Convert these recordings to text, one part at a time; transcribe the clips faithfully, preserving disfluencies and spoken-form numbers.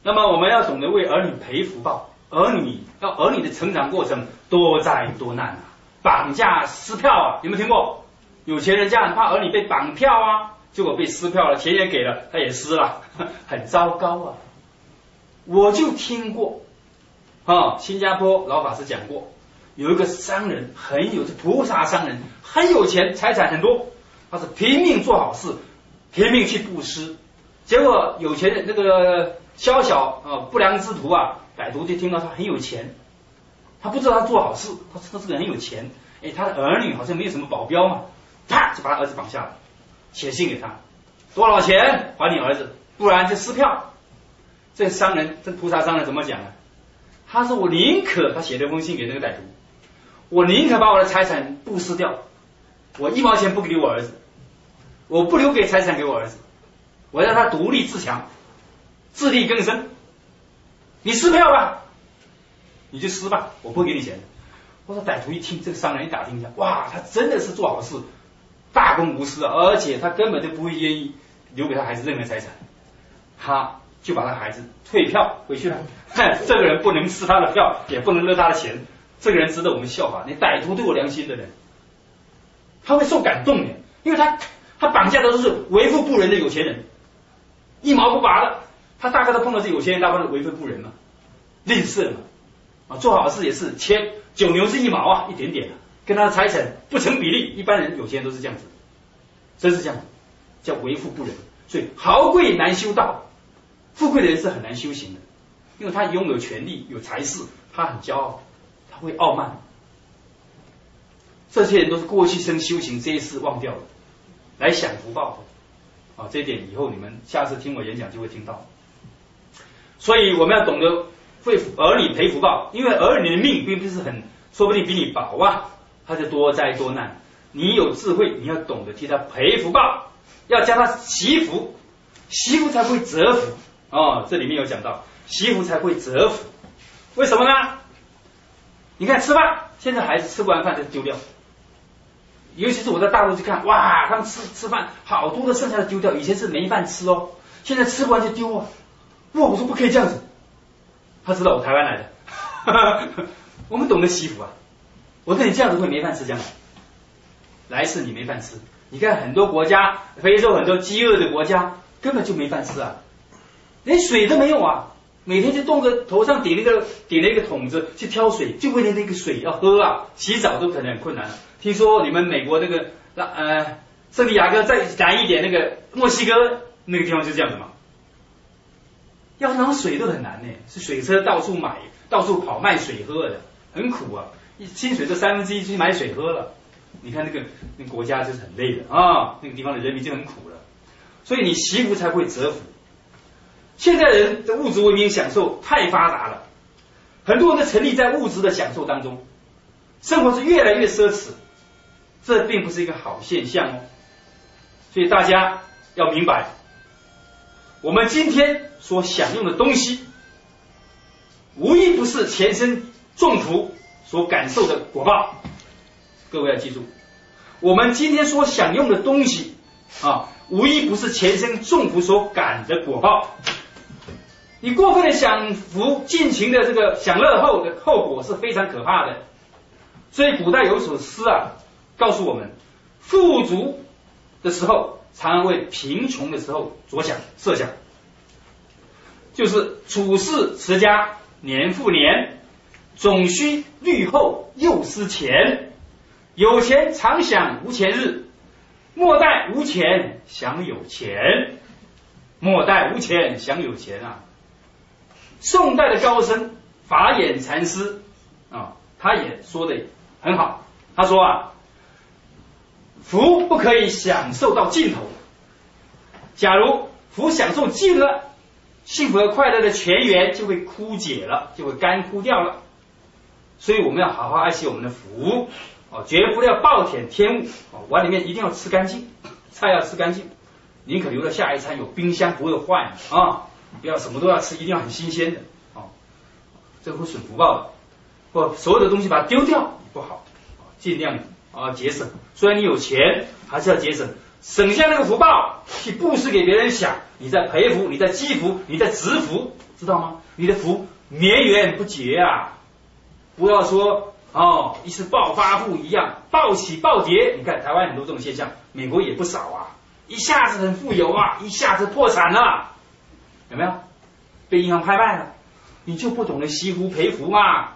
那么我们要懂得为儿女赔福报，儿女要儿女的成长过程多灾多难啊，绑架撕票啊，有没有听过？有钱人家很怕儿女被绑票啊，结果被撕票了，钱也给了，他也撕了，很糟糕啊。我就听过啊，新加坡老法师讲过，有一个商人很有菩萨商人，很有钱，财产很多，他是拼命做好事，拼命去布施，结果有钱人那个宵小啊不良之徒啊，歹徒就听到他很有钱，他不知道他做好事，他他这个人很有钱，哎，他的儿女好像没有什么保镖嘛，啪就把他儿子绑下来，写信给他，多少钱还你儿子，不然就撕票。这商人，这菩萨商人怎么讲呢？他说我宁可，他写了封信给那个歹徒，我宁可把我的财产布施掉，我一毛钱不给我儿子，我不留给财产给我儿子，我让他独立自强，自力更生。你撕票吧，你就撕吧，我不会给你钱。我说歹徒一听，这个商人一打听一下，哇，他真的是做好事，大公无私啊，而且他根本就不会愿意留给他孩子任何财产，他就把他孩子退票回去了。这个人不能吃他的票，也不能勒他的钱，这个人值得我们效法。你歹徒对我良心的人，他会受感动的，因为他他绑架的都是为富不仁的有钱人，一毛不拔的。他大概都碰到这有钱人，大部分是为富不仁嘛，吝啬嘛，啊，做好事也是切九牛是一毛啊，一点点啊，跟他的财产不成比例。一般人有钱人都是这样子，真是这样，叫为富不仁。所以豪贵难修道，富贵的人是很难修行的，因为他拥有权力有财势，他很骄傲，他会傲慢。这些人都是过去生修行这一世忘掉了，来享福报的啊，这一点以后你们下次听我演讲就会听到。所以我们要懂得为儿女赔福报，因为儿女的命并不是很，说不定比你薄啊，他就多灾多难。你有智慧，你要懂得替他赔福报，要教他惜福，惜福才会折福哦。这里面有讲到，惜福才会折福，为什么呢？你看吃饭，现在孩子吃不完饭就丢掉，尤其是我在大陆去看，哇，他们吃吃饭好多的剩下的丢掉，以前是没饭吃哦，现在吃不完就丢啊。哇，我说不可以这样子，他知道我台湾来的，我们懂得惜福啊。我跟你这样子会没饭吃，将来来世你没饭吃。你看很多国家，非洲很多饥饿的国家根本就没饭吃啊，连水都没有啊，每天就动着头上顶那个顶了一个桶子去挑水，就为了那个水要喝啊，洗澡都可能很困难。听说你们美国那个呃圣地亚哥再南一点那个墨西哥那个地方就这样子嘛。要拿水都很难呢，是水车到处买，到处跑卖水喝的，很苦啊！薪水这三分之一去买水喝了，你看那个那个国家就是很累的啊，那个地方的人民就很苦了。所以你惜福才会折福。现在人的物质文明享受太发达了，很多人都沉溺在物质的享受当中，生活是越来越奢侈，这并不是一个好现象哦。所以大家要明白，我们今天所享用的东西，无一不是前生种福所感受的果报。各位要记住，我们今天所享用的东西啊，无一不是前生种福所感的果报。你过分的享福，尽情的这个享乐后的后果是非常可怕的。所以古代有首诗啊，告诉我们，富足的时候常常为贫穷的时候着想设想，就是处世持家年复年，总须虑后又思前，有钱常享无钱日，莫待无钱享有钱，莫待无钱享有钱啊。宋代的高僧法眼禅师啊，他也说的很好，他说啊，福不可以享受到尽头，假如福享受尽了，幸福和快乐的泉源就会枯竭了，就会干枯掉了。所以我们要好好爱惜我们的福哦，绝不要暴殄天物哦，碗里面一定要吃干净，菜要吃干净，宁可留到下一餐，有冰箱不会坏啊，不要什么都要吃，一定要很新鲜的哦，这会损福报的。不，所有的东西把它丢掉不好，尽量啊节省。虽然你有钱，还是要节省， 省下那个福报去布施给别人享，你在培福，你在积福，你在植福，知道吗？你的福绵延不绝啊！不要说哦，一次暴发户一样，暴起暴跌。你看台湾很多这种现象，美国也不少啊，一下子很富有啊，一下子破产了，有没有？被银行拍卖了，你就不懂得惜福培福嘛。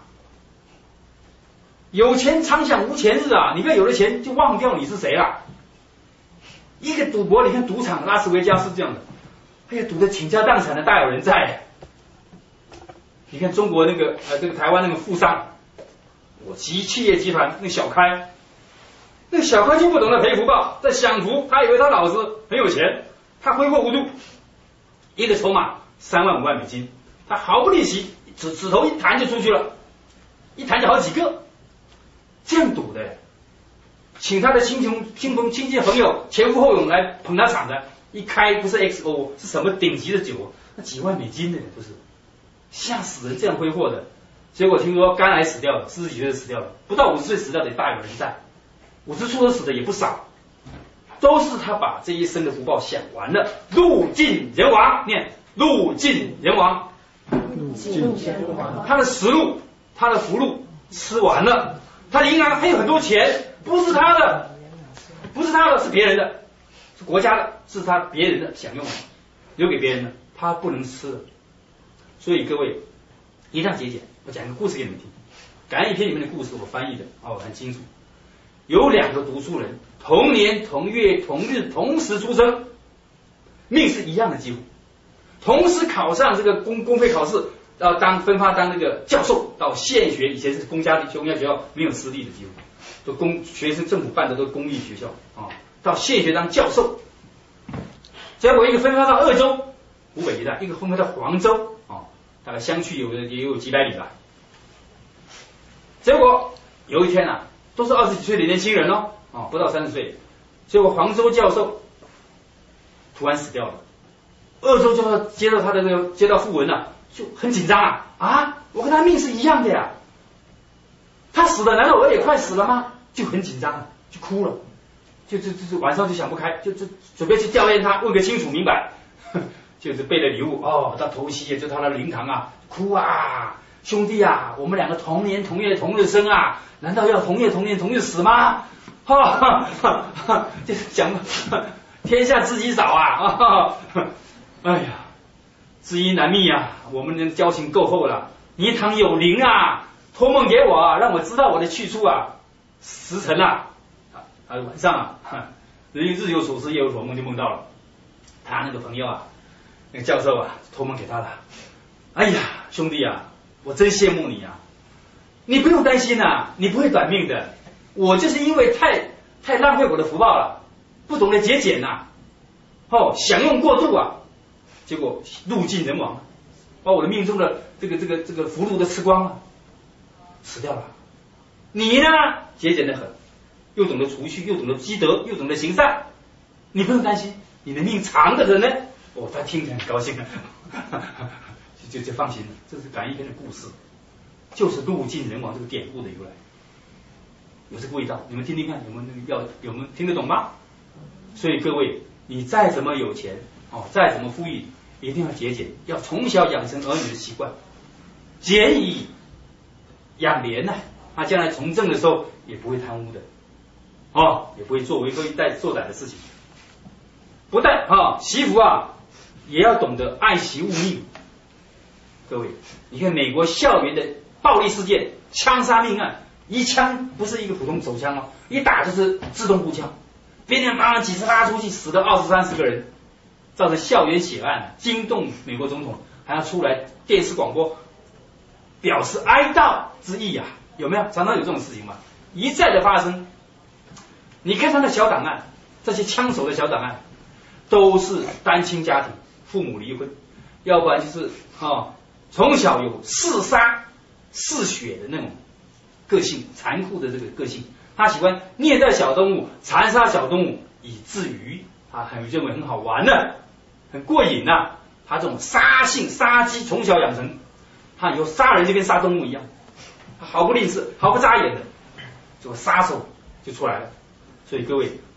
有钱常享无钱日啊！你不要有了钱就忘掉你是谁了。一个赌博，你看赌场拉斯维加斯这样的，哎呀，赌得倾家荡产的大有人在。你看中国那个呃，这个台湾那个富商，我集企业集团那小开，那小开就不懂得培福报，在享福，他以为他老子很有钱，他挥霍无度，一个筹码三万五万美金，他毫不吝惜，指指头一弹就出去了，一弹就好几个。这样赌的，请他的亲朋亲朋亲戚朋友前呼后拥来捧他场的，一开不是 X O 是什么顶级的酒，那几万美金的不是，吓死人！这样挥霍的，结果听说肝癌死掉了，四十几岁死掉了，不到五十岁死掉的也大有人在，五十出头死的也不少，都是他把这一生的福报享完了，路尽人亡，念路尽人亡， 路尽人亡， 他的食禄，他的福禄吃完了。他的银行还有很多钱，不是他的，不是他的，是别人的，是国家的，是他别人的享用的，留给别人的，他不能吃的。所以各位一定要节俭。我讲一个故事给你们听，感恩一篇里面的故事，我翻译的哦很清楚。有两个读书人，同年同月同日同时出生，命是一样的几乎，同时考上这个公公费考试。要当分发当那个教授，到县学，以前是公家的公家学校，没有私立的几乎，都公学生政府办的都是公立学校啊。到县学当教授，结果一个分发到鄂州湖北一带，一个分发到黄州啊，大概相去有也有几百里吧。结果有一天啊，都是二十几岁的年轻人哦，啊不到三十岁，结果黄州教授突然死掉了，鄂州教授接到他的那个接到讣文了。就很紧张啊啊！我跟他命是一样的呀，他死了，难道我也快死了吗？就很紧张了，就哭了，就就就晚上就想不开，就就准备去吊唁他，问个清楚明白。就是备了礼物哦，到头七就到他的灵堂啊，哭啊，兄弟啊，我们两个同年同月同日生啊，难道要同月同年同日死吗？哈哈哈哈，就是讲天下知己少啊，哈哈，哎呀。知音难觅啊，我们的交情够厚了。你倘有灵啊，托梦给我啊，让我知道我的去处啊。时辰啊，啊晚上啊，人日有所思夜有所梦，就梦到了他那个朋友啊，那个教授啊，托梦给他了。哎呀，兄弟啊，我真羡慕你啊！你不用担心啊，你不会短命的。我就是因为太太浪费我的福报了，不懂得节俭呐、啊，哦，享用过度啊。结果路尽人亡，把我的命中的这个这个这个福禄都吃光了，死掉了。你呢，节俭得很，又懂得储蓄，又懂得积德，又懂得行善，你不用担心，你的命长的很呢。哦，他听着很高兴，就就就放心了。这是感应篇的故事，就是路尽人亡这个典故的由来，有这个味道。你们听听看，有没有那个要有没有听得懂吗？所以各位，你再怎么有钱。哦，再怎么富裕，一定要节俭，要从小养成儿女的习惯，俭以养廉呐、啊。他将来从政的时候也不会贪污的，哦，也不会做为非带作歹的事情。不但啊，惜福啊，也要懂得爱惜物命。各位，你看美国校园的暴力事件、枪杀命案，一枪不是一个普通手枪哦，一打就是自动步枪，别人把几十发出去，死了二十三十个人。造成校园血案，惊动美国总统，还要出来电视广播表示哀悼之意啊，有没有？常常有这种事情嘛，一再的发生。你看他的小档案，这些枪手的小档案，都是单亲家庭，父母离婚，要不然就是啊，从小有嗜杀嗜血的那种个性，残酷的这个个性，他喜欢虐待小动物，残杀小动物，以至于他很认为很好玩的。很过瘾呐、啊，他这种杀性杀机从小养成，他以后杀人就跟杀动物一样，毫不吝啬，毫不眨眼的，这个杀手就出来了。所以各位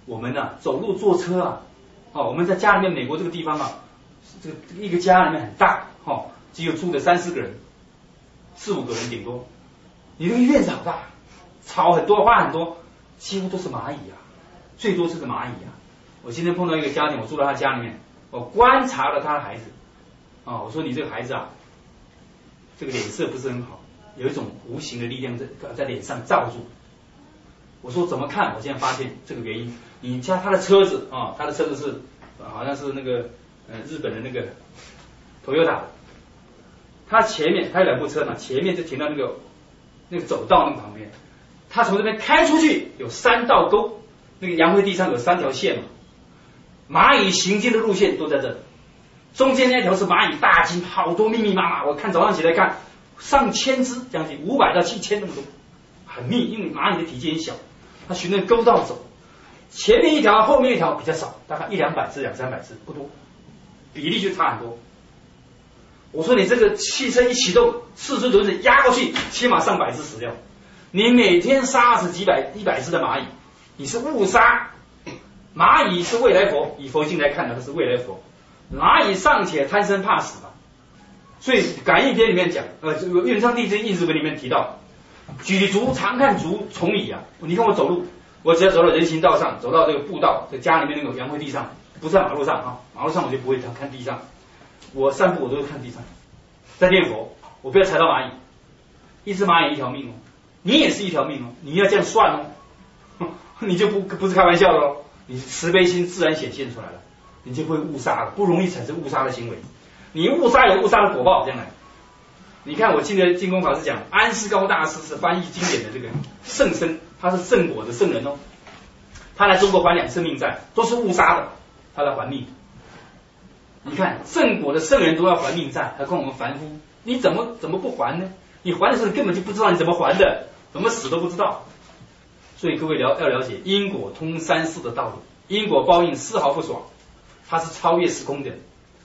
我们呢、啊、走路坐车啊，哦，我们在家里面，美国这个地方啊，这个一个家里面很大，哦，只有住了三四个人，四五个人顶多。你这个院子好大，草很多，花很多，几乎都是蚂蚁啊，最多就是蚂蚁啊。我今天碰到一个家庭，我住在他家里面，我观察了他的孩子，啊、哦，我说你这个孩子啊，这个脸色不是很好，有一种无形的力量在在脸上罩住。我说怎么看？我现在发现这个原因，你家他的车子啊、哦，他的车子是好像是那个呃日本的那个 Toyota， 他前面他有两部车嘛，前面就停到那个那个走道那个旁边，他从这边开出去有三道沟，那个洋灰地上有三条线嘛，蚂蚁行进的路线都在这，中间那条是蚂蚁大军，好多密密麻麻，我看早上起来看上千只，将近五百到七千那么多，很密，因为蚂蚁的体积很小，它循着沟道走，前面一条后面一条比较少，大概一两百只两三百只不多，比例就差很多。我说你这个汽车一启动，四只轮子压过去，起码上百只死掉。你每天杀死几百一百只的蚂蚁，你是误杀。蚂蚁是未来佛，以佛经来看的，它是未来佛。蚂蚁尚且贪生怕死吧，所以感应篇里面讲，呃，这个运上地支印日文里面提到，举足常看足从矣啊。你看我走路，我只要走到人行道上，走到这个步道，在家里面那个洋灰地上，不在马路上啊，马路上我就不会看地上。我散步我都是看地上，在念佛，我不要踩到蚂蚁，一只蚂蚁一条命哦，你也是一条命哦，你要这样算哦，你就不不是开玩笑的喽，你慈悲心自然显现出来了，你就不会误杀了，不容易产生误杀的行为，你误杀有误杀的果报，将来。你看我记得净空法师讲，安世高大师是翻译经典的这个圣僧，他是正果的圣人哦，他来中国还两次命债，都是误杀的，他来还命。你看正果的圣人都要还命债，何况我们凡夫，你怎么怎么不还呢？你还的时候根本就不知道你怎么还的，怎么死都不知道。所以各位了要了解因果通三世的道理，因果报应丝毫不爽，它是超越时空的。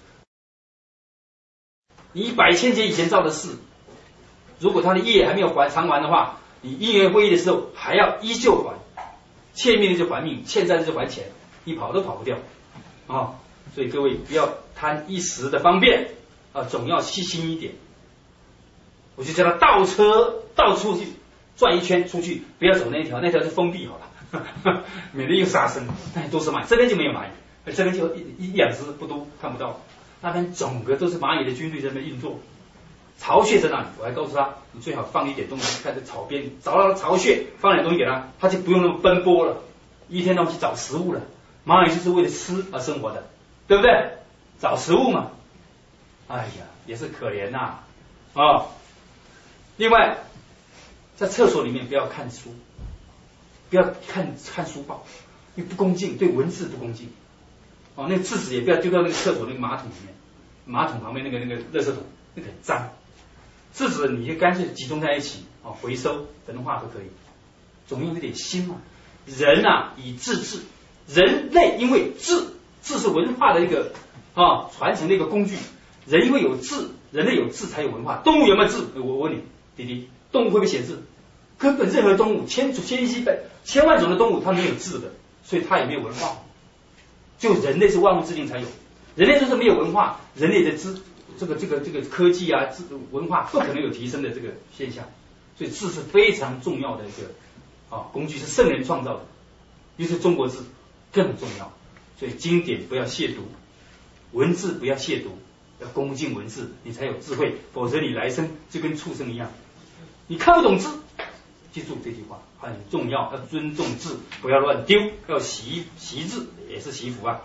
你百千劫以前造的事，如果他的业还没有还偿还的话，你因缘会意的时候还要依旧还，欠命的就还命，欠债的就还钱，你跑都跑不掉啊、哦！所以各位不要贪一时的方便啊，总要细心一点。我就叫他倒车倒出去转一圈出去，不要走那条，那条是封闭好了，免得又杀生。那都是蚂蚁，这边就没有蚂蚁，这边就一一两只不多看不到，那边整个都是蚂蚁的军队在那运作。巢穴在那里，我还告诉他，你最好放一点东西，看在草边找到了巢穴，放点东西给他，他就不用那么奔波了，一天到晚去找食物了。蚂蚁就是为了吃而生活的，对不对？找食物嘛，哎呀，也是可怜呐啊、哦！另外，在厕所里面不要看书，不要看看书报，因为不恭敬，对文字不恭敬。哦，那个字纸也不要丢到那个厕所那个马桶里面，马桶旁边那个那个垃圾桶，那个很脏。字纸你就干脆集中在一起，哦，回收焚化都可以，总有一点心嘛。人啊，以智治，人类因为智，智是文化的一个啊传承的一个工具。人因为有智，人类有智才有文化。动物有没有智？我问你，弟弟，动物会不会写字？根本任何动物，千千亿百千万种的动物，它没有智的，所以它也没有文化。就人类是万物之灵才有，人类就是没有文化，人类的知这个这个这个科技啊，智文化不可能有提升的这个现象。所以智是非常重要的一个啊工具，是圣人创造的，尤其是中国字更重要。所以经典不要亵渎，文字不要亵渎，要恭敬文字，你才有智慧，否则你来生就跟畜生一样。你看不懂字，记住这句话很重要，要尊重字，不要乱丢，要习习字，也是习福啊。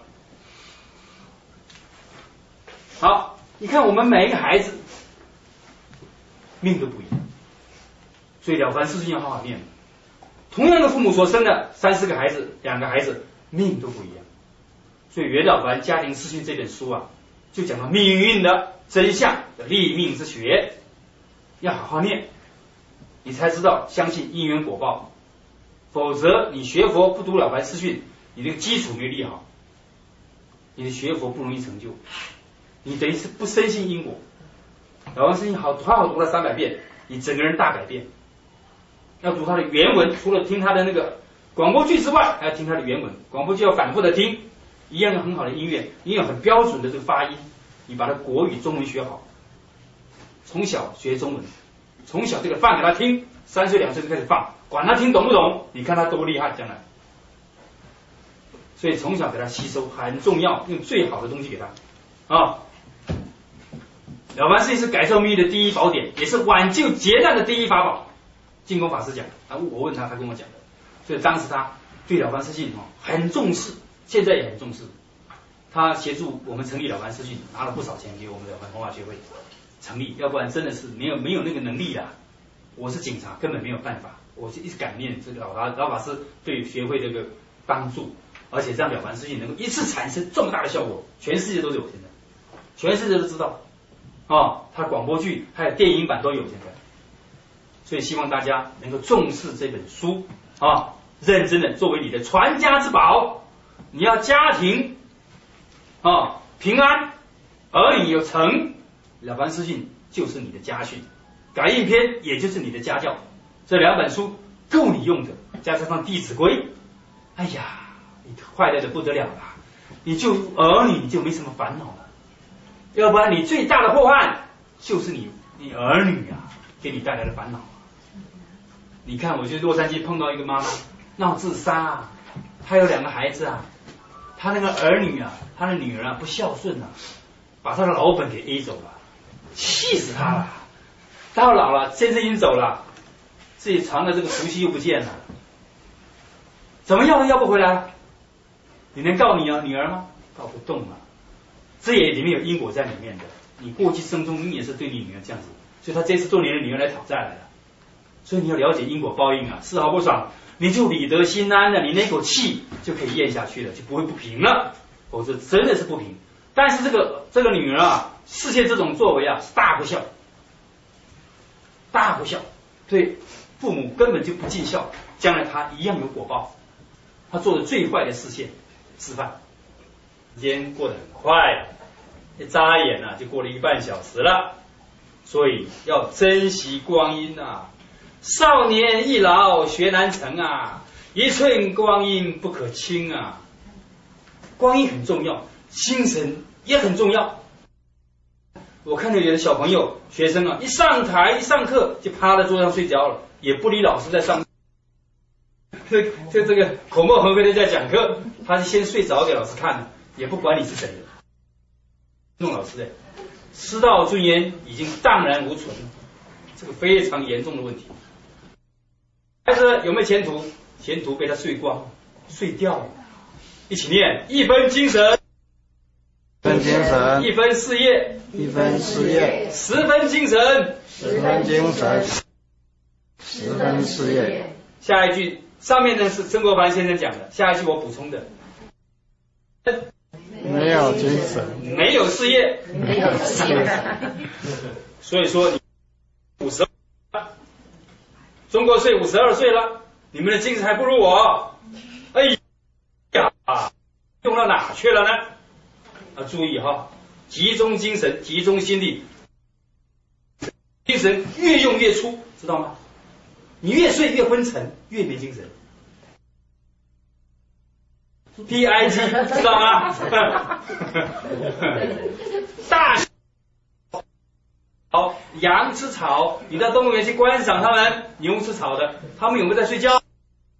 好，你看我们每一个孩子命都不一样，所以了凡四训要好好念。同样的父母所生的三四个孩子，两个孩子命都不一样。所以袁了凡家庭四训这本书啊，就讲到命运的真相的立命之学，要好好念，你才知道相信因缘果报。否则你学佛不读了凡四训，你这个基础没立好，你的学佛不容易成就，你等于是不深信因果。了凡四训好好好读了三百遍，你整个人大改变。要读他的原文，除了听他的那个广播剧之外，还要听它的原文。广播剧要反复的听，一样有很好的音乐，你有很标准的这个发音，你把它国语、中文学好，从小学中文，从小这个放给他听，三岁两岁就开始放，管他听懂不懂，你看他多厉害，将来。所以从小给他吸收很重要，用最好的东西给他啊。了凡四训是改造命运的第一宝典，也是挽救劫难的第一法宝。净空法师讲啊，我问他，他跟我讲的，所以当时他对了凡四训很重视，现在也很重视。他协助我们成立了凡四训，拿了不少钱给我们了凡弘法学会成立，要不然真的是没有没有那个能力啊。我是警察，根本没有办法。我是一直感念这个老法老法师对学会这个帮助，而且让了凡四训能够一次产生这么大的效果，全世界都有现在，全世界都知道。哦，他广播剧还有电影版都有现在，所以希望大家能够重视这本书啊，认真的作为你的传家之宝。你要家庭啊平安，儿女有成，了凡四训就是你的家训，感应篇也就是你的家教，这两本书够你用的，加上弟子规，哎呀，你快乐的不得了了，你就儿女你就没什么烦恼了。要不然你最大的祸害就是你你儿女啊给你带来的烦恼。你看我去洛杉矶碰到一个妈妈闹自杀啊，她有两个孩子啊，她那个儿女啊，她的女儿啊不孝顺啊，把她的老本给 A 走了，气死她了。到老了，先生已经走了，自己藏的这个除夕又不见了，怎么要都要不回来。你能告你啊女儿吗？告不动了。这也里面有因果在里面的，你过去生中你也是对你女儿这样子，所以他这次做你的女儿来讨债来了。所以你要了解因果报应啊，丝毫不爽，你就理得心安了，你那口气就可以咽下去了，就不会不平了，否则真的是不平。但是这个这个女儿啊，实现这种作为啊，是大不孝，大不孝，对父母根本就不尽孝，将来他一样有果报。他做的最坏的示现示范。时间过得很快，一眨眼啊就过了一半小时了，所以要珍惜光阴啊！少年易老学难成啊，一寸光阴不可轻啊！光阴很重要，精神也很重要。我看到有的小朋友、学生啊，一上台一上课就趴在桌上睡觉了，也不理老师在上。这这这个口沫横飞的在讲课，他是先睡着给老师看的。也不管你是谁的，弄老师的师道尊严已经荡然无存，这个非常严重的问题。孩子有没有前途？前途被他睡光、睡掉了。一起念：一分精神， 一分精神； 一分事业， 一分事业； 十分精神， 十分精神；十分事业。 下一句上面呢是曾国藩先生讲的，下一句我补充的。 没有精神， 没有事业， 没有事业。 所以说你五十，中国岁五十二岁了，你们的精神还不如我。哎呀，用到哪去了呢？要注意哈，集中精神，集中心力，精神越用越粗，知道吗？你越睡越昏沉，越没精神。P I G 知道吗？大草羊吃草，你到动物园去观赏它们，牛吃草的，它们有没有在睡觉？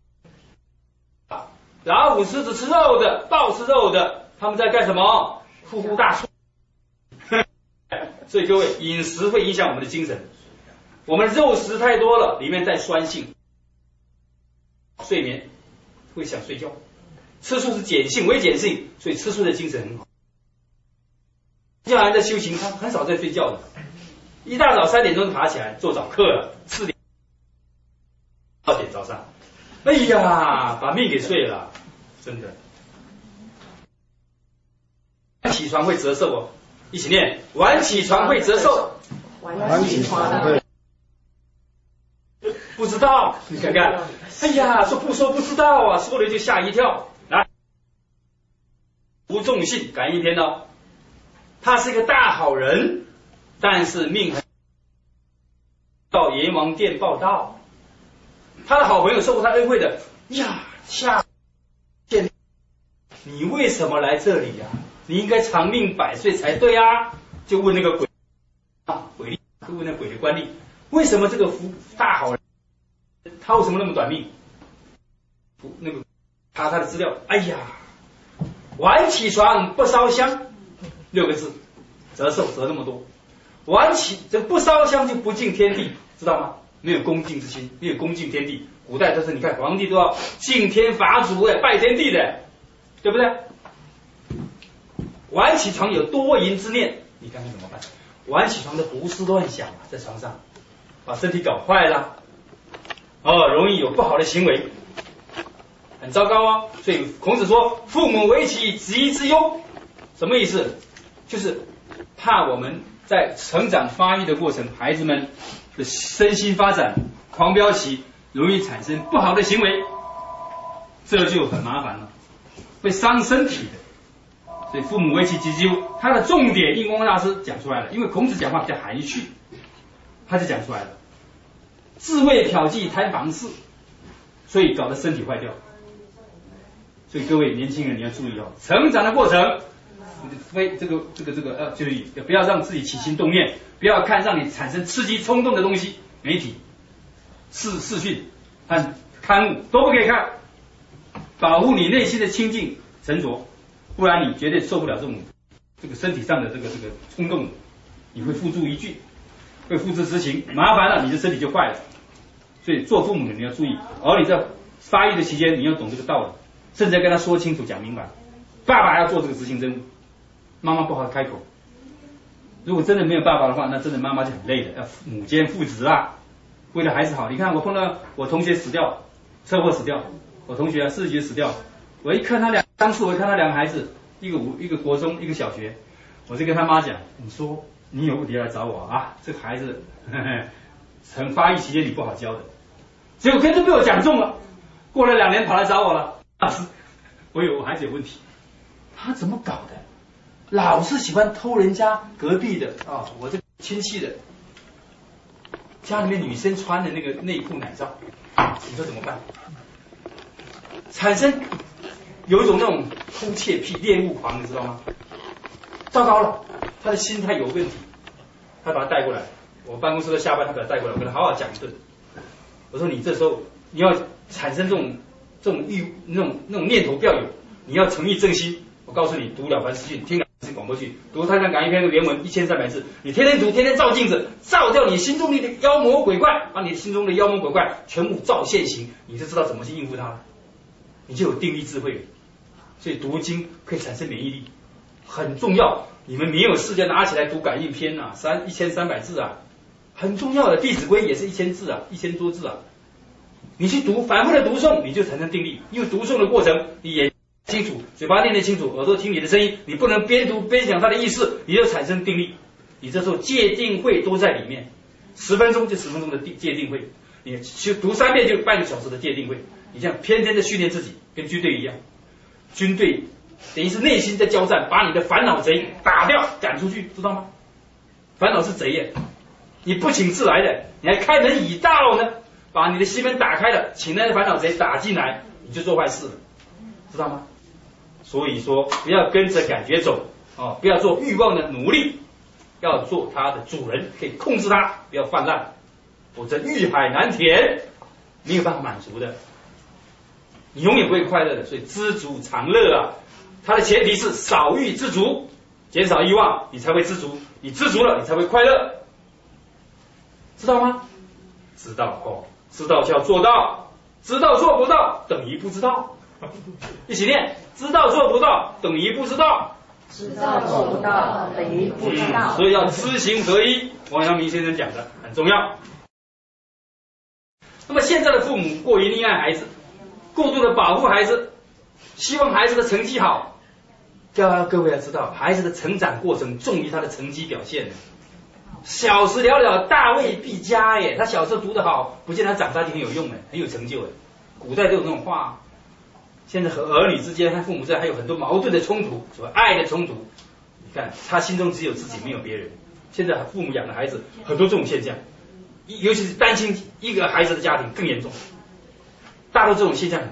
老虎、狮子吃肉的，豹吃肉的，他们在干什么？呼呼大睡。所以各位，饮食会影响我们的精神，我们肉食太多了，里面带酸性，睡眠会想睡觉。吃素是碱性，微碱性，所以吃素的精神很好。接下来在修行，他很少在睡觉的，一大早三点钟就爬起来做早课了，四点二点早上，哎呀，把命给睡了，真的。起床会折寿哦，一起念：晚起床会折寿。 晚起床会。 不知道，你看看，哎呀，说不说不知道啊，说了就吓一跳。来，吴仲信感应篇呢，他是一个大好人，但是命很到阎王殿报道，他的好朋友受过他恩惠的呀， 下见你为什么来这里呀、啊？你应该长命百岁才对啊！就问那个鬼啊，鬼力，就问那鬼的官吏，为什么这个福大好人，他为什么那么短命？那个查他的资料，哎呀，晚起床不烧香，六个字，折寿折那么多。晚起这不烧香就不敬天地，知道吗？没有恭敬之心，没有恭敬天地。古代都是你看皇帝都要敬天法祖哎，拜天地的，对不对？晚起床有多淫之念，你看看怎么办？晚起床的胡思乱想啊，在床上把身体搞坏了，哦，容易有不好的行为，很糟糕哦。所以孔子说：“父母为其子夷之忧。”什么意思？就是怕我们在成长发育的过程，孩子们的身心发展狂飙期，容易产生不好的行为，这就很麻烦了，会伤身体的。所以父母为其子夷之忧，他的重点印光大师讲出来了，因为孔子讲话比较含蓄，他就讲出来了，自卫嫖妓贪房事，所以搞得身体坏掉。所以各位年轻人你要注意哦，成长的过程，非这个这个这个要注意，不要让自己起心动念，不要看让你产生刺激冲动的东西，媒体、视视讯和刊物都不可以看，保护你内心的清净沉着。不然你绝对受不了这种这个身体上的这个这个冲动，你会付诸一炬，会付之执行，麻烦了，你的身体就坏了。所以做父母的你要注意，而你在发育的期间，你要懂这个道理，甚至要跟他说清楚、讲明白。爸爸要做这个执行任务，妈妈不好开口。如果真的没有爸爸的话，那真的妈妈就很累的，要母兼父职啊。为了孩子好，你看我碰到我同学死掉，车祸死掉，我同学啊四十几死掉。我一看他两，当时我一看他两个孩子，一个五，一个国中，一个小学，我就跟他妈讲，你说你有问题来找我啊，这个孩子呵呵成发育期间你不好教的，结果跟着被我讲中了，过了两年跑来找我了，老师，我有我孩子有问题，他怎么搞的？老是喜欢偷人家隔壁的啊、哦，我这亲戚的家里面女生穿的那个内裤奶罩，你说怎么办？产生有一种那种偷窃癖、恋物狂，你知道吗？糟糕了，他的心态有问题。他把他带过来，我办公室的下班，他把他带过来，我跟他好好讲一顿。我说你这时候你要产生这种这种欲那种那种念头不要有，你要诚意正心。我告诉你，读了凡四训，听了凡四广播剧，读《太上感应篇》的原文一千三百字，你天天读，天天照镜子，照掉你心中的妖魔鬼怪，把你心中的妖魔鬼怪全部照现行，你就知道怎么去应付它了，你就有定力智慧了。所以读经可以产生免疫力，很重要。你们没有事就拿起来读感应篇啊，三一千三百字啊，很重要的。弟子规也是一千字啊，一千多字啊。你去读，反复的读诵，你就产生定力。因为读诵的过程，你眼清楚，嘴巴念得清楚，耳朵听你的声音，你不能边读边想它的意思，你就产生定力。你这时候戒定慧都在里面，十分钟就十分钟的戒定慧，你去读三遍就半个小时的戒定慧。你这样天天的训练自己，跟军队一样。军队等于是内心在交战，把你的烦恼贼打掉，赶出去，知道吗？烦恼是贼耶，你不请自来的，你还开门以道呢，把你的心门打开了，请那些烦恼贼打进来，你就做坏事了，知道吗？所以说不要跟着感觉走哦，不要做欲望的奴隶，要做它的主人，可以控制它，不要泛滥，否则欲海难填，没有办法满足的。你永远不会快乐的，所以知足常乐啊，它的前提是少欲知足，减少欲望，你才会知足，你知足了，你才会快乐，知道吗？知道哦，知道就要做到，知道做不到等于不知道，一起念，知道做不到等于不知道， 知道做不到等于不知道、 嗯，所以要知行合一，王阳明先生讲的很重要。那么现在的父母过于溺爱孩子，过度的保护孩子，希望孩子的成绩好，要各位要知道，孩子的成长过程重于他的成绩表现。小时了了，大未必佳耶。他小时候读得好，不见得他长大就很有用哎，很有成就哎。古代都有那种话，现在和儿女之间和父母之间还有很多矛盾的冲突，什么爱的冲突。你看他心中只有自己，没有别人。现在父母养的孩子很多这种现象，尤其是单亲一个孩子的家庭更严重。大陆这种现象很多，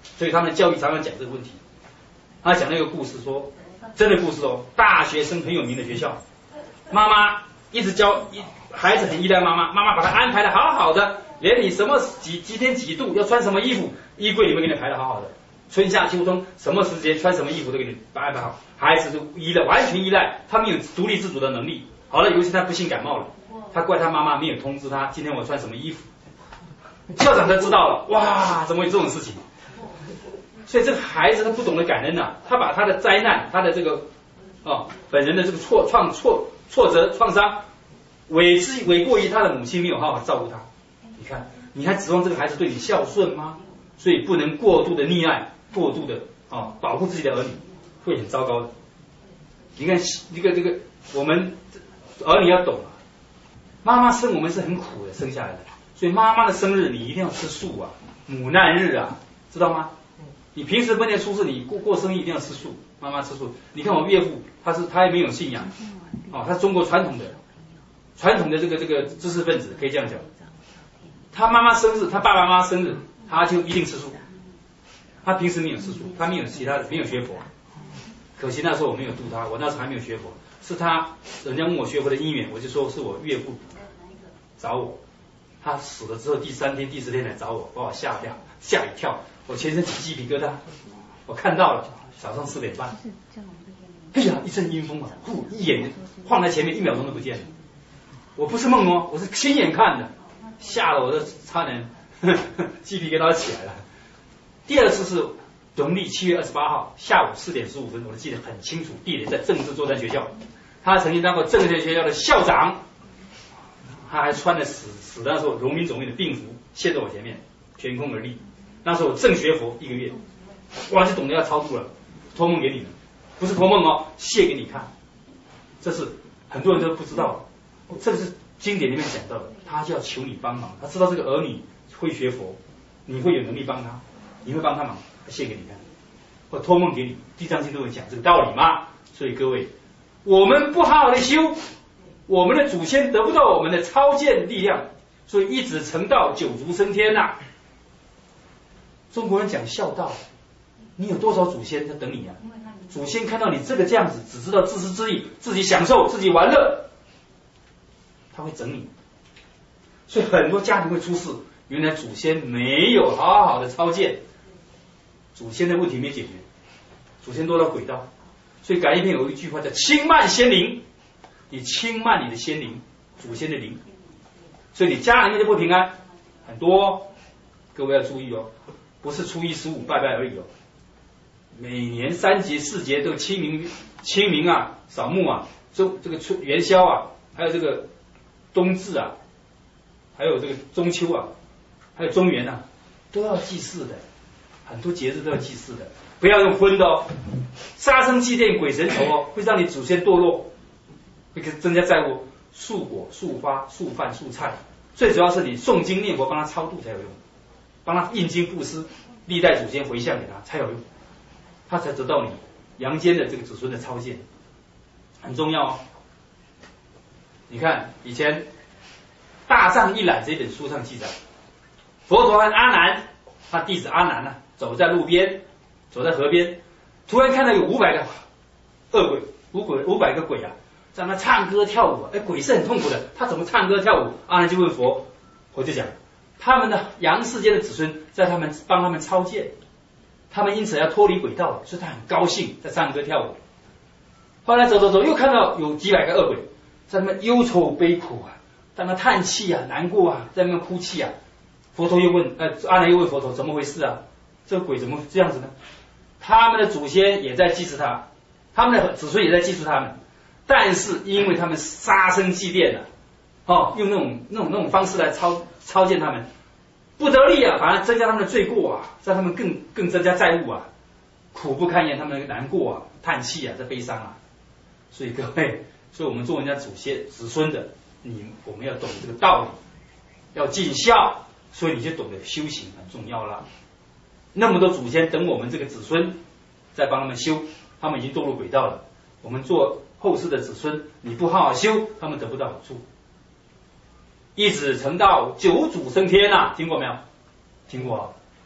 所以他们的教育常常讲这个问题。他讲那个故事说，真的故事哦，大学生很有名的学校，妈妈一直教一孩子很依赖妈妈，妈妈把他安排的好好的，连你什么几几天几度要穿什么衣服，衣柜里面给你排的好好的，春夏秋冬什么时间穿什么衣服都给你安排好，孩子就依赖完全依赖，他没有独立自主的能力。好了，有一次他不幸感冒了，他怪他妈妈没有通知他今天我穿什么衣服，校长才知道了，哇，怎么会有这种事情？所以这个孩子他不懂得感恩啊，他把他的灾难，他的这个哦本人的这个挫创挫挫折创伤，委之委过于他的母亲没有好好照顾他。你看，你还指望这个孩子对你孝顺吗？所以不能过度的溺爱，过度的哦保护自己的儿女，会很糟糕的。你看这个这个我们儿女要懂啊，妈妈生我们是很苦的生下来的，所以妈妈的生日你一定要吃素啊，母难日啊，知道吗？你平时不能出事，你过过生日一定要吃素，妈妈吃素。你看我岳父，他是他也没有信仰，哦，他是中国传统的传统的这个这个知识分子，可以这样讲。他妈妈生日，他爸爸妈妈生日，他就一定吃素。他平时没有吃素，他没有其他的，没有学佛。可惜那时候我没有度他，我那时候还没有学佛，是他人家问我学佛的因缘，我就说是我岳父找我，他死了之后第三天、第四天来找我，把我吓掉，吓一跳。我全身起鸡皮疙瘩，我看到了，早上四点半，哎呀，一阵阴风啊，呼，一眼晃在前面，一秒钟都不见了。我不是梦哦，我是亲眼看的，吓得我都差点呵呵鸡皮疙瘩起来了。第二次是农历七月二十八号下午四点十五分，我都记得很清楚，地点在政治作战学校，他曾经当过政治学校的校长，他还穿着死死的那时候荣民总院的病服，现在我前面悬空而立。那时候我正学佛一个月，哇，就懂得要超度了，托梦给你们，不是托梦哦，谢给你看，这是很多人都不知道，这个是经典里面讲到的，他就要求你帮忙，他知道这个儿女会学佛，你会有能力帮他，你会帮他忙，他谢给你看，或托梦给你，地藏经都有讲这个道理嘛。所以各位，我们不好好的修，我们的祖先得不到我们的超荐力量，所以一直成道九足升天呐、啊。中国人讲孝道，你有多少祖先在等你啊？祖先看到你这个这样子，只知道自私自利，自己享受，自己玩乐，他会整你。所以很多家庭会出事，原来祖先没有好好的超荐，祖先的问题没解决，祖先落到轨道。所以感应篇有一句话叫轻慢先灵，你轻慢你的先灵，祖先的灵，所以你家人就不平安很多、哦。各位要注意哦。不是初一十五拜拜而已哦，每年三节四节都清明清明啊，扫墓啊，中这个春元宵啊，还有这个冬至啊，还有这个中秋啊，还有中元啊，都要祭祀的，很多节日都要祭祀的，不要用荤的哦，杀生祭奠鬼神头哦，会让你祖先堕落，会增加债务，素果素花素饭素菜，最主要是你诵经念佛帮他超度才有用。帮他印经布施，历代祖先回向给他才有用，他才得到你阳间的这个子孙的超荐，很重要哦。你看以前《大藏一览》这本书上记载，佛陀和阿难，他弟子阿难呢、啊，走在路边，走在河边，突然看到有五百个恶鬼，五鬼五百个鬼啊，在那唱歌跳舞，哎，鬼是很痛苦的，他怎么唱歌跳舞？阿难就问佛，佛就讲。他们的阳世间的子孙在他们帮他们超荐，他们因此要脱离轨道，所以他很高兴在唱歌跳舞。后来走走走，又看到有几百个恶鬼在那边忧愁悲苦啊，在那叹气啊，难过啊，在那边哭泣啊。佛陀又问，呃，阿难又问佛陀怎么回事啊？这个鬼怎么这样子呢？他们的祖先也在祭祀他，他们的子孙也在祭祀他们，但是因为他们杀生祭奠了，哦，用那种那种那种方式来超超荐他们，不得力啊，反而增加他们的罪过啊，让他们更更增加债务啊，苦不堪言，他们难过啊，叹气啊，在悲伤啊。所以各位，所以我们做人家祖先子孙的，你我们要懂这个道理，要尽孝，所以你就懂得修行很重要了。那么多祖先等我们这个子孙再帮他们修，他们已经堕入轨道了。我们做后世的子孙，你不好好修，他们得不到好处。一子成道，九祖升天啊，听过没有？听过啊。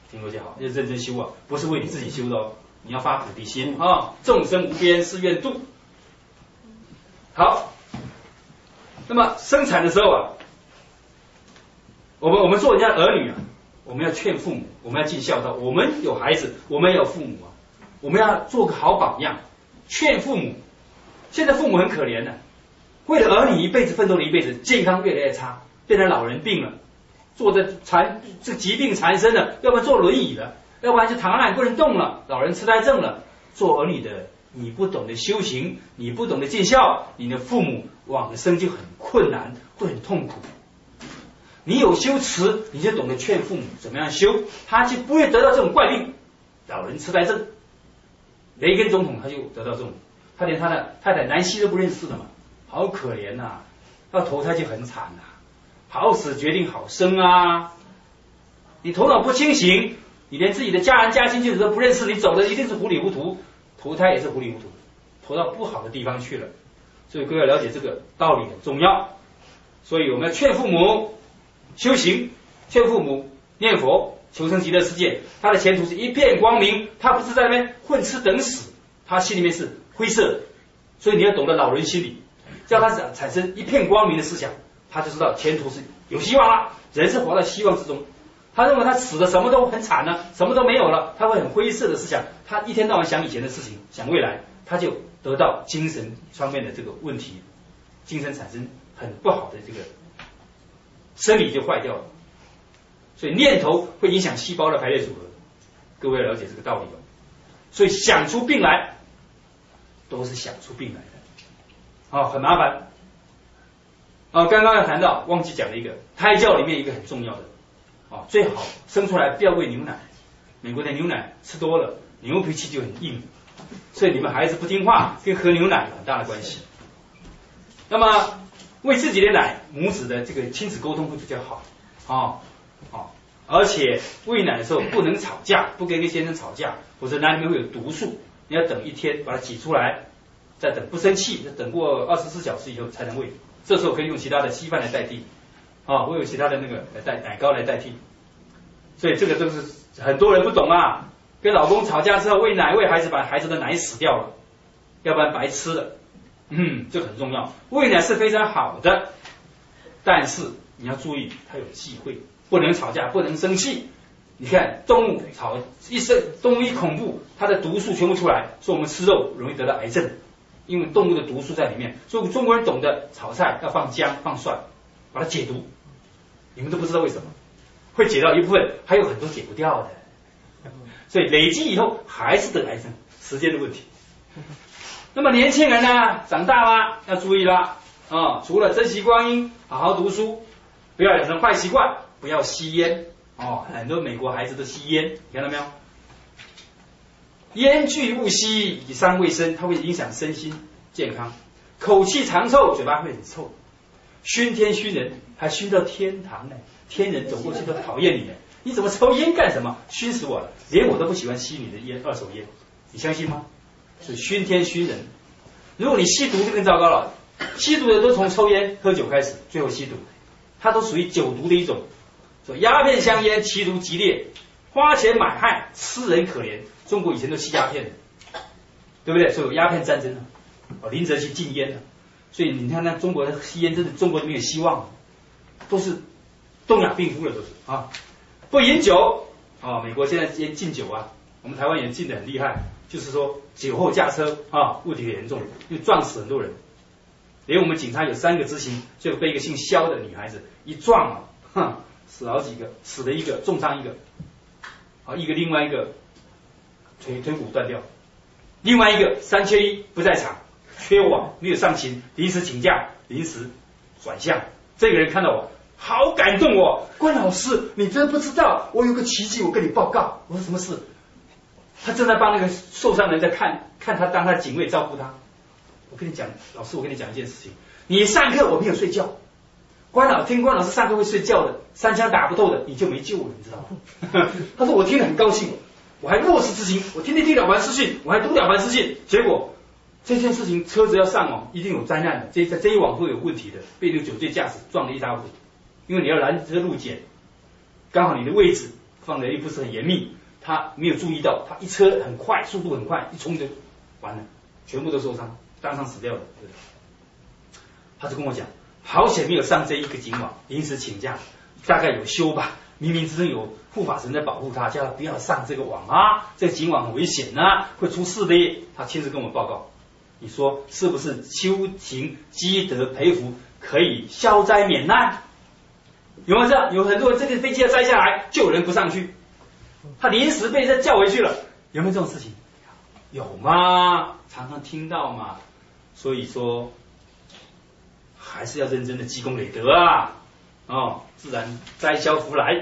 听说就好，要认真修啊，不是为你自己修的哦，你要发菩提心啊，众生无边誓愿度。好，那么生产的时候啊，我们我们做人家儿女啊，我们要劝父母，我们要尽孝道，我们有孩子，我们也有父母啊，我们要做个好榜样，劝父母。现在父母很可怜的、啊，为了儿女一辈子奋斗了一辈子，健康越来越差，变成老人病了，坐的残这疾病缠身了，要不然坐轮椅了，要不然就躺那里不能动了，老人痴呆症了。做儿女的，你不懂得修行，你不懂得尽孝，你的父母往生就很困难，会很痛苦。你有修持，你就懂得劝父母怎么样修，他就不会得到这种怪病，老人痴呆症。雷根总统他就得到这种，他连他的太太南希都不认识了嘛，好可怜呐、啊，要投胎就很惨呐、啊，好死决定好生啊！你头脑不清醒，你连自己的家人家亲戚都不认识，你走的一定是糊里糊涂，投胎也是糊里糊涂，投到不好的地方去了。所以各位要了解这个道理很重要，所以我们要劝父母修行，劝父母念佛，求生极乐世界，他的前途是一片光明，他不是在那边混吃等死，他心里面是灰色的。所以你要懂得老人心理，叫他产生一片光明的思想，他就知道前途是有希望了。人是活在希望之中，他认为他死的什么都很惨了，什么都没有了，他会很灰色的思想，他一天到晚想以前的事情，想未来，他就得到精神方面的这个问题，精神产生很不好的这个生理就坏掉了。所以念头会影响细胞的排列组合，各位要了解这个道理哦。所以想出病来，都是想出病来的，啊、哦，很麻烦。啊、哦，刚刚要谈到忘记讲了一个胎教里面一个很重要的，啊、哦，最好生出来不要喂牛奶，美国的牛奶吃多了，牛脾气就很硬，所以你们孩子不听话，跟喝牛奶有很大的关系。那么喂自己的奶，母子的这个亲子沟通会比较好，啊、哦。哦，而且喂奶的时候不能吵架，不跟跟先生吵架，否则奶里面会有毒素，你要等一天把它挤出来，再等不生气，再等过二十四小时以后才能喂。这时候可以用其他的稀饭来代替，啊，我有其他的那个代奶糕来代替。所以这个都是很多人不懂啊，跟老公吵架之后喂奶喂孩子，把孩子的奶死掉了，要不然白吃了。嗯，这很重要，喂奶是非常好的，但是你要注意，它有忌讳。不能吵架，不能生气。你看动物吵一生，动物一恐怖，它的毒素全部出来，所以我们吃肉容易得到癌症，因为动物的毒素在里面。所以中国人懂得炒菜要放姜放蒜，把它解毒。你们都不知道为什么会解到一部分，还有很多解不掉的。所以累积以后还是得癌症，时间的问题。那么年轻人呢，长大了要注意了啊、哦！除了珍惜光阴，好好读书，不要养成坏习惯。不要吸烟哦，很多美国孩子都吸烟，你看到没有？烟具勿吸，以伤卫生，它会影响身心健康。口气长臭，嘴巴会很臭，熏天熏人，还熏到天堂呢。天人走过去都讨厌你呢，你怎么抽烟干什么？熏死我了，连我都不喜欢吸你的烟，二手烟，你相信吗？是熏天熏人。如果你吸毒就更糟糕了，吸毒的都从抽烟喝酒开始，最后吸毒，它都属于酒毒的一种。说鸦片香烟其毒极烈，花钱买害，吃人可怜。中国以前都吸鸦片的，对不对？所以有鸦片战争啊，哦，林则徐禁烟啊。所以你看那中国的吸烟，真的中国没有希望，都是东亚病夫了，都是啊。不饮酒啊，美国现在也禁酒啊，我们台湾也禁得很厉害，就是说酒后驾车啊，问题很严重，因为撞死很多人。连我们警察有三个知情，就被一个姓肖的女孩子一撞啊，哼。死好几个，死了一个，重伤一个，好一个另外一个腿腿骨断掉，另外一个三缺一不在场，缺网没有上勤，临时请假，临时转向。这个人看到我，好感动哦，关老师，你真不知道，我有个奇迹，我跟你报告。我说什么事？他正在帮那个受伤人在看看他当他的警卫照顾他。我跟你讲，老师，我跟你讲一件事情，你上课我没有睡觉。关老听关老师上课会睡觉的，三枪打不透的，你就没救了，你知道吗？他说我听得很高兴，我还落实执行，我天天听了凡四训，我还读了凡四训，结果这件事情车子要上网一定有灾难的，这这一网会有问题的，被那个酒醉驾驶撞得一塌糊涂，因为你要拦这个路检，刚好你的位置放的又不是很严密，他没有注意到，他一车很快，速度很快，一冲就完了，全部都受伤，当场死掉了。他就跟我讲，好险没有上这一个警网，临时请假，大概有修吧。冥冥之中有护法神在保护他，叫他不要上这个网啊，这个警网很危险啊，会出事的。他亲自跟我报告，你说是不是修行积德培福可以消灾免难？有没有这样？有很多人这个飞机要摘下来，就有人不上去，他临时被再叫回去了，有没有这种事情？有吗？常常听到嘛。所以说，还是要认真的积功累德啊。哦，自然灾消福来。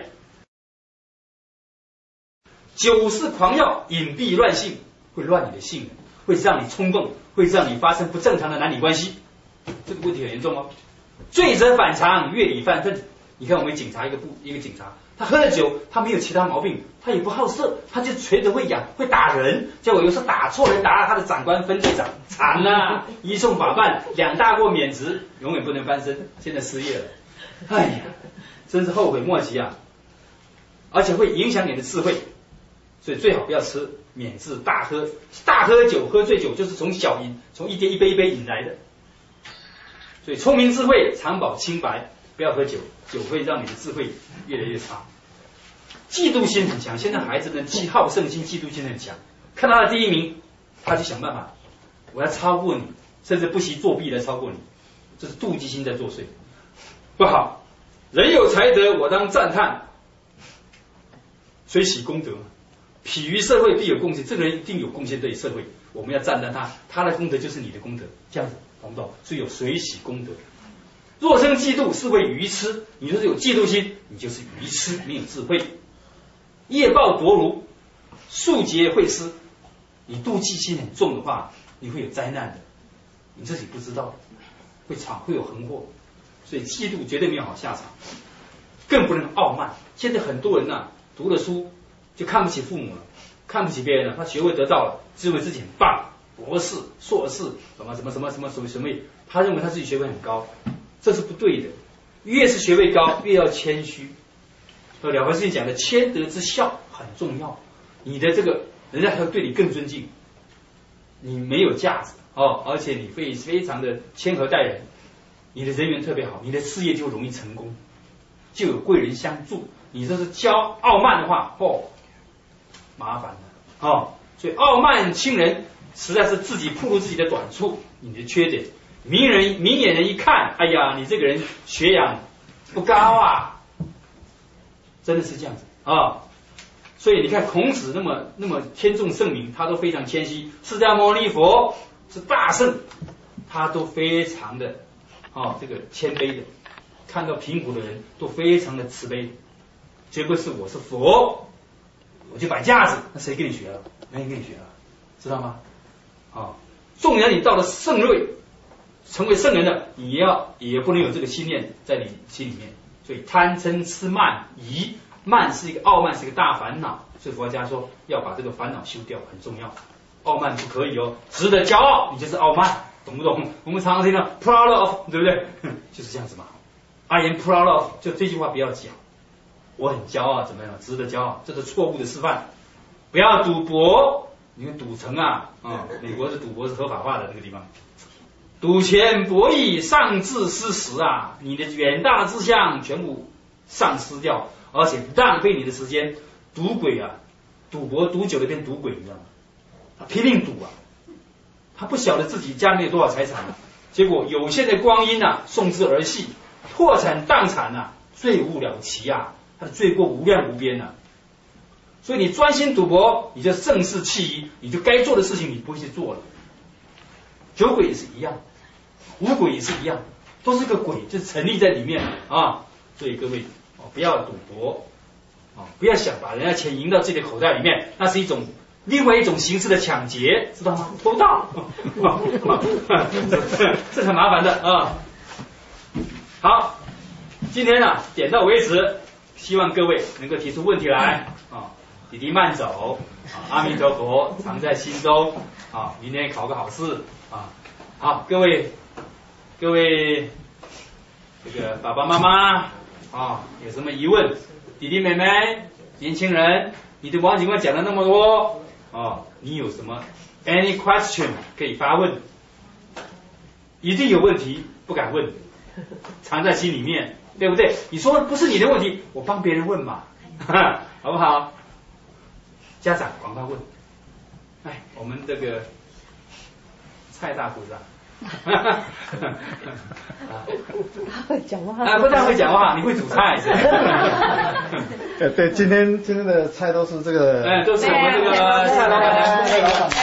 酒是狂药，隐蔽乱性，会乱你的性，会让你冲动，会让你发生不正常的男女关系。这个问题很严重哦。醉者反常，乐理犯分。你看我们警察一个部一个警察，他喝了酒，他没有其他毛病，他也不好色，他就垂得会痒，会打人。结果有时候打错人，打了他的长官分队长，惨了，移送法办，两大过免职，永远不能翻身，现在失业了。哎呀，真是后悔莫及啊！而且会影响你的智慧，所以最好不要吃，免治大喝。大喝酒，喝醉酒就是从小饮，从一滴一杯一杯饮来的。所以聪明智慧常保清白，不要喝酒，酒会让你的智慧越来越差。嫉妒心很强，现在孩子呢，嫉好胜心、嫉妒心很强，看到他第一名，他就想办法，我要超过你，甚至不惜作弊来超过你，这是妒忌心在作祟。不好，人有才德，我当赞叹，虽喜功德，彼于社会必有贡献。这个人一定有贡献对社会，我们要赞叹他，他的功德就是你的功德，这样子懂不懂？所以有随喜功德。若生嫉妒，是为愚痴。你若是有嫉妒心，你就是愚痴，没有智慧。业报夺如，数劫会失。你妒忌心很重的话，你会有灾难的，你自己不知道，会闯会有横祸。所以嫉妒绝对没有好下场，更不能傲慢。现在很多人呐、啊，读了书就看不起父母了，看不起别人了。他学位得到了，自认为自己很棒，博士、硕士，什么什么什么什么什么什么，他认为他自己学位很高，这是不对的。越是学位高，越要谦虚。呃，了凡四训讲的谦德之孝很重要，你的这个人家还会对你更尊敬，你没有架子哦，而且你会非常的谦和待人。你的人缘特别好，你的事业就容易成功，就有贵人相助。你这是骄傲慢的话，哦，麻烦了哦。所以傲慢轻人，实在是自己暴露自己的短处，你的缺点。明人明眼人一看，哎呀，你这个人学养不高啊，真的是这样子啊、哦。所以你看孔子那么那么天纵圣明，他都非常谦虚；释迦牟尼佛是大圣，他都非常的。哦，这个谦卑的，看到贫苦的人都非常的慈悲，绝不是我是佛，我就摆架子，那谁跟你学了？没人跟你学了，知道吗？啊、哦，纵然你到了圣瑞，成为圣人了，你要也不能有这个信念在你心里面。所以贪嗔痴慢疑，慢是一个傲慢，是一个大烦恼。所以佛家说要把这个烦恼修掉，很重要。傲慢不可以哦，值得骄傲，你就是傲慢。懂不懂？我们常常听到 proud of， 对不对？就是这样子嘛。I am proud of， 就这句话不要讲。我很骄傲，怎么样？值得骄傲，这是错误的示范。不要赌博，你看赌城啊，啊、嗯，美国是赌博是合法化的那个地方。赌钱博弈，丧志失时啊！你的远大志向全部丧失掉，而且浪费你的时间。赌鬼啊，赌博赌久了变赌鬼，你知道吗？他拼命赌啊。他不晓得自己家里有多少财产啊，结果有限的光阴啊，送之儿戏，破产荡产啊，罪无了期啊，他的罪过无量无边啊。所以你专心赌博，你就正视弃疑，你就该做的事情你不会去做了。酒鬼也是一样，五鬼也是一样，都是个鬼，就沉溺在里面啊。所以各位哦，不要赌博啊，不要想把人家钱赢到自己的口袋里面，那是一种。另外一种形式的抢劫，知道吗？偷盗，这很麻烦的啊。好，今天呢、啊、点到为止，希望各位能够提出问题来啊。弟弟慢走啊，阿弥陀佛常在心中啊。明天考个好试啊。好，各位各位这个爸爸妈妈啊，有什么疑问，弟弟妹妹年轻人，你对王警官讲了那么多哦，你有什么 any question 可以发问？一定有问题不敢问，藏在心里面，对不对？你说不是你的问题，我帮别人问嘛，好不好？家长赶快问。哎，我们这个蔡大部长。 他会讲话啊，不但会讲话，你会煮菜是吧？ 呃，对，今天今天的菜都是这个， 哎，都是我们这个蔡老板的。 谢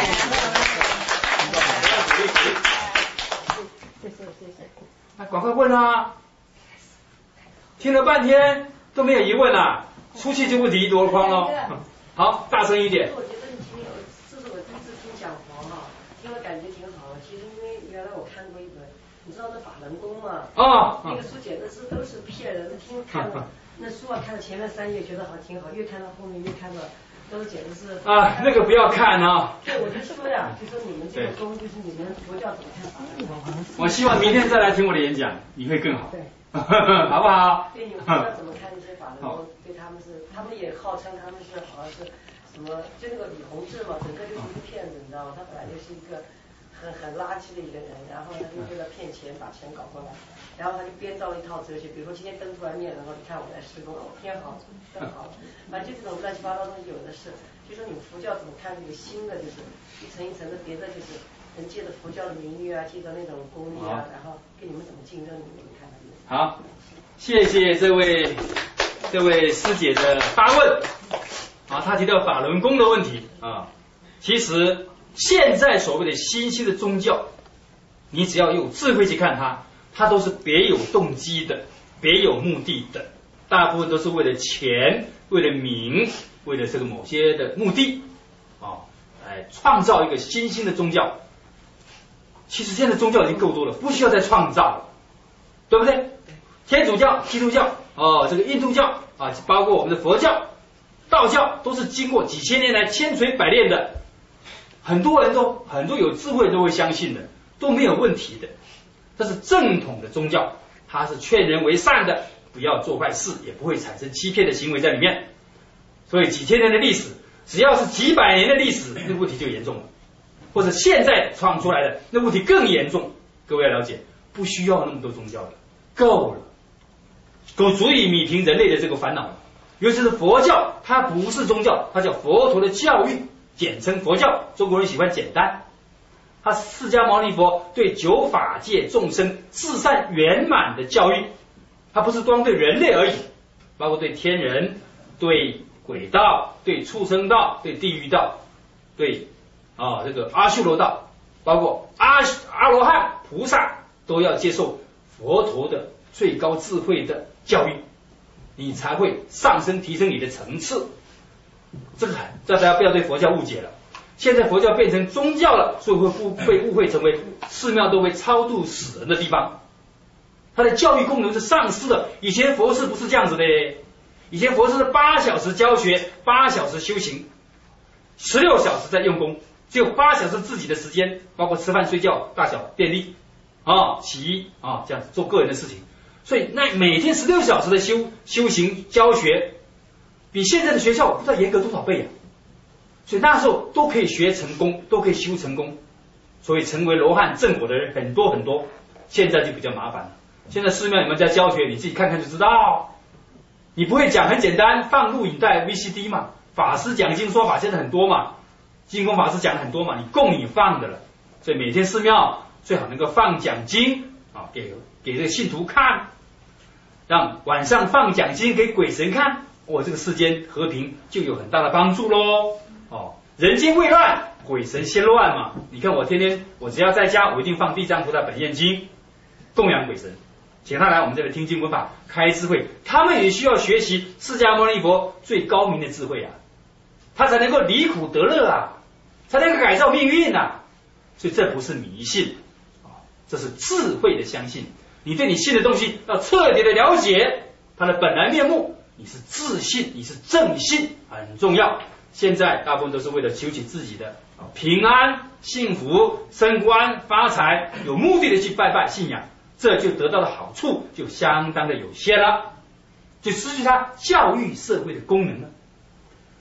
谢谢谢。 那赶快问啊！听了半天都没有疑问啊，出去就问题一箩筐喽。好，大声一点。 我觉得你挺有，这是我第一次听讲佛哈，听了感觉挺好的。其实因为原来我看过一本，你知道那法轮功嘛？ 哦。 那个书简直是都是骗人的，听看了那书啊，看了前面三页觉得好挺好，越看到后面越看到都是简直是。啊， 那个不要看啊。 对，我就说呀，就说你们这个功就是你们佛教怎么看法轮功？ 我希望明天再来听我的演讲，你会更好。 对。 好不好？ 对，你们佛教怎么看这些法轮功？对他们是，他们也号称他们是好像是。什么？就那个李洪志嘛，整个就是一个骗子，你知道吗？他本来就是一个很很垃圾的一个人，然后他就为了骗钱把钱搞过来，然后他就编造了一套哲学，比如说今天灯突然灭了，然后你看我来施工，哦，天好，灯好，反正就这种乱七八糟东西有的是。就说你们佛教怎么看这个新的，就是一层一层的别的，就是能借着佛教的名誉啊，借着那种功力啊，然后跟你们怎么竞争，你们看看。 好，谢谢这位这位师姐的发问。啊，他提到法轮功的问题啊，其实现在所谓的新兴的宗教，你只要有智慧去看它，它都是别有动机的，别有目的的，大部分都是为了钱，为了名，为了这个某些的目的啊，来创造一个新兴的宗教。其实现在宗教已经够多了，不需要再创造了，对不对？天主教、基督教哦，这个印度教啊，包括我们的佛教。道教都是经过几千年来千锤百炼的，很多人都很多有智慧都会相信的，都没有问题的。这是正统的宗教，它是劝人为善的，不要做坏事，也不会产生欺骗的行为在里面。所以几千年的历史，只要是几百年的历史，那问题就严重了。或者现在创出来的那问题更严重。各位要了解，不需要那么多宗教的，够了，够足以弭平人类的这个烦恼了。尤其是佛教，它不是宗教，它叫佛陀的教育，简称佛教。中国人喜欢简单。它释迦牟尼佛对九法界众生至善圆满的教育，它不是光对人类而已，包括对天人、对鬼道、对畜生道、对地狱道、对啊这个阿修罗道，包括阿阿罗汉、菩萨都要接受佛陀的最高智慧的教育。你才会上升提升你的层次，这个这大家不要对佛教误解了。现在佛教变成宗教了，所以会不被误会成为寺庙都会超度死人的地方。它的教育功能是丧失的。以前佛寺不是这样子的，以前佛寺是八小时教学，八小时修行，十六小时在用功，只有八小时自己的时间，包括吃饭、睡觉、大小便利啊、洗衣啊，这样子做个人的事情。所以那每天十六小时的修修行教学，比现在的学校不知道严格多少倍啊！所以那时候都可以学成功，都可以修成功，所以成为罗汉正果的人很多很多。现在就比较麻烦了。现在寺庙你们在教学，你自己看看就知道。你不会讲很简单，放录影带 V C D 嘛，法师讲经说法现在很多嘛，净空法师讲很多嘛，你供你放的了。所以每天寺庙最好能够放讲经啊，给给这个信徒看。让晚上放讲经给鬼神看，我、哦、这个世间和平就有很大的帮助喽。哦，人间未乱，鬼神先乱嘛。你看我天天，我只要在家，我一定放地藏菩萨本愿经，供养鬼神，请他来我们这里听经闻法，开智慧。他们也需要学习释迦牟尼佛最高明的智慧啊，他才能够离苦得乐啊，才能够改造命运啊。所以这不是迷信啊，这是智慧的相信。你对你信的东西要彻底的了解它的本来面目，你是自信，你是正信，很重要。现在大部分都是为了求取自己的平安、幸福、升官、发财，有目的的去拜拜信仰，这就得到的好处就相当的有限了，就失去它教育社会的功能了。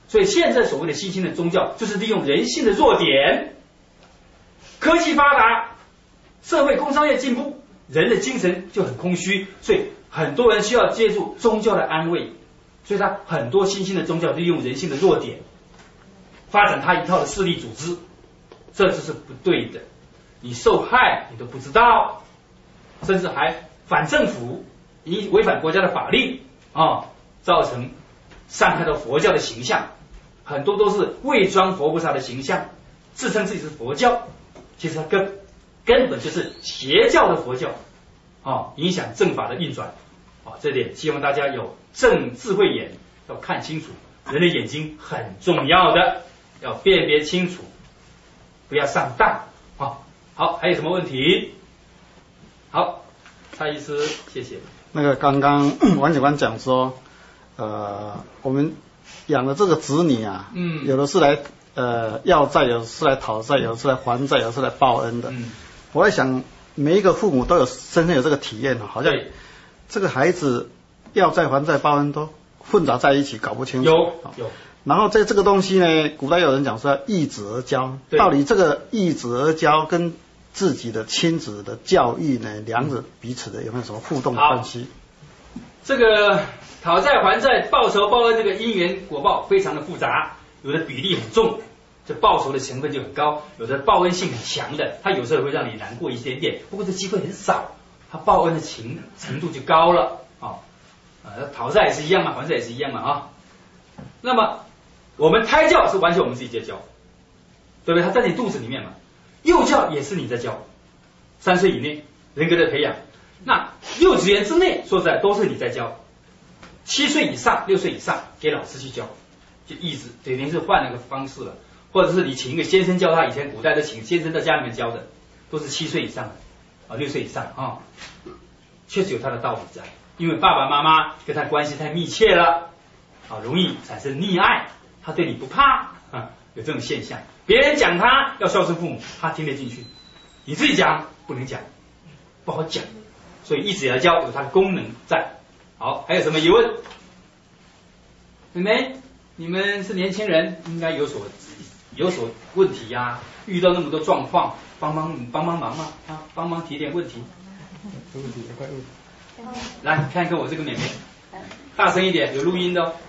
所以现在所谓的新兴的宗教，就是利用人性的弱点，科技发达，社会工商业进步，人的精神就很空虚，所以很多人需要借助宗教的安慰，所以他很多新兴的宗教利用人性的弱点，发展他一套的势力组织，这就是不对的。你受害你都不知道，甚至还反政府，你违反国家的法令啊，造成伤害到佛教的形象。很多都是伪装佛菩萨的形象，自称自己是佛教，其实它根根本就是邪教的佛教啊，影响正法的运转啊。这点希望大家有正智慧眼，要看清楚，人的眼睛很重要的，要辨别清楚，不要上当啊。好，还有什么问题？好，蔡医师，谢谢。 那个刚刚王警官讲说，呃，我们养的这个子女啊，嗯，有的是来呃要债，有的是来讨债，有的是来还债，有的是来报恩的。嗯，我在想，每一个父母都有身上有这个体验，好像这个孩子要债还债报恩都混杂在一起，搞不清楚。 有有。 然后在这个东西呢，古代有人讲说易子而教，到底这个易子而教跟自己的亲子的教育呢，两者彼此的有没有什么互动的关系？ 这个讨债还债、报仇报恩，这个因缘果报非常的复杂，有的比例很重，这报仇的成分就很高；有的报恩性很强的，它有时候会让你难过一点点，不过这机会很少，它报恩的情程度就高了啊。呃，讨债也是一样嘛，还债也是一样嘛啊。那么我们胎教是完全我们自己在教，对不对？他在你肚子里面嘛。幼教也是你在教，三岁以内人格的培养。那幼稚园之内，说实在都是你在教。七岁以上、六岁以上给老师去教，就一直等于是换了个方式了，或者是你请一个先生教他。以前古代都请先生在家里面教的，都是七岁以上啊，六岁以上啊，确实有他的道理在，因为爸爸妈妈跟他关系太密切了啊，容易产生溺爱，他对你不怕啊，有这种现象。别人讲他要孝顺父母，他听得进去；你自己讲不能讲，不好讲。所以一直要教，有它的功能在。好，还有什么疑问？妹妹，你们是年轻人，应该有所有所问题呀、啊，遇到那么多状况，帮帮帮帮忙嘛，啊，帮忙提点问题。有问题，快问。来看看我这个妹妹，大声一点，有录音的哦。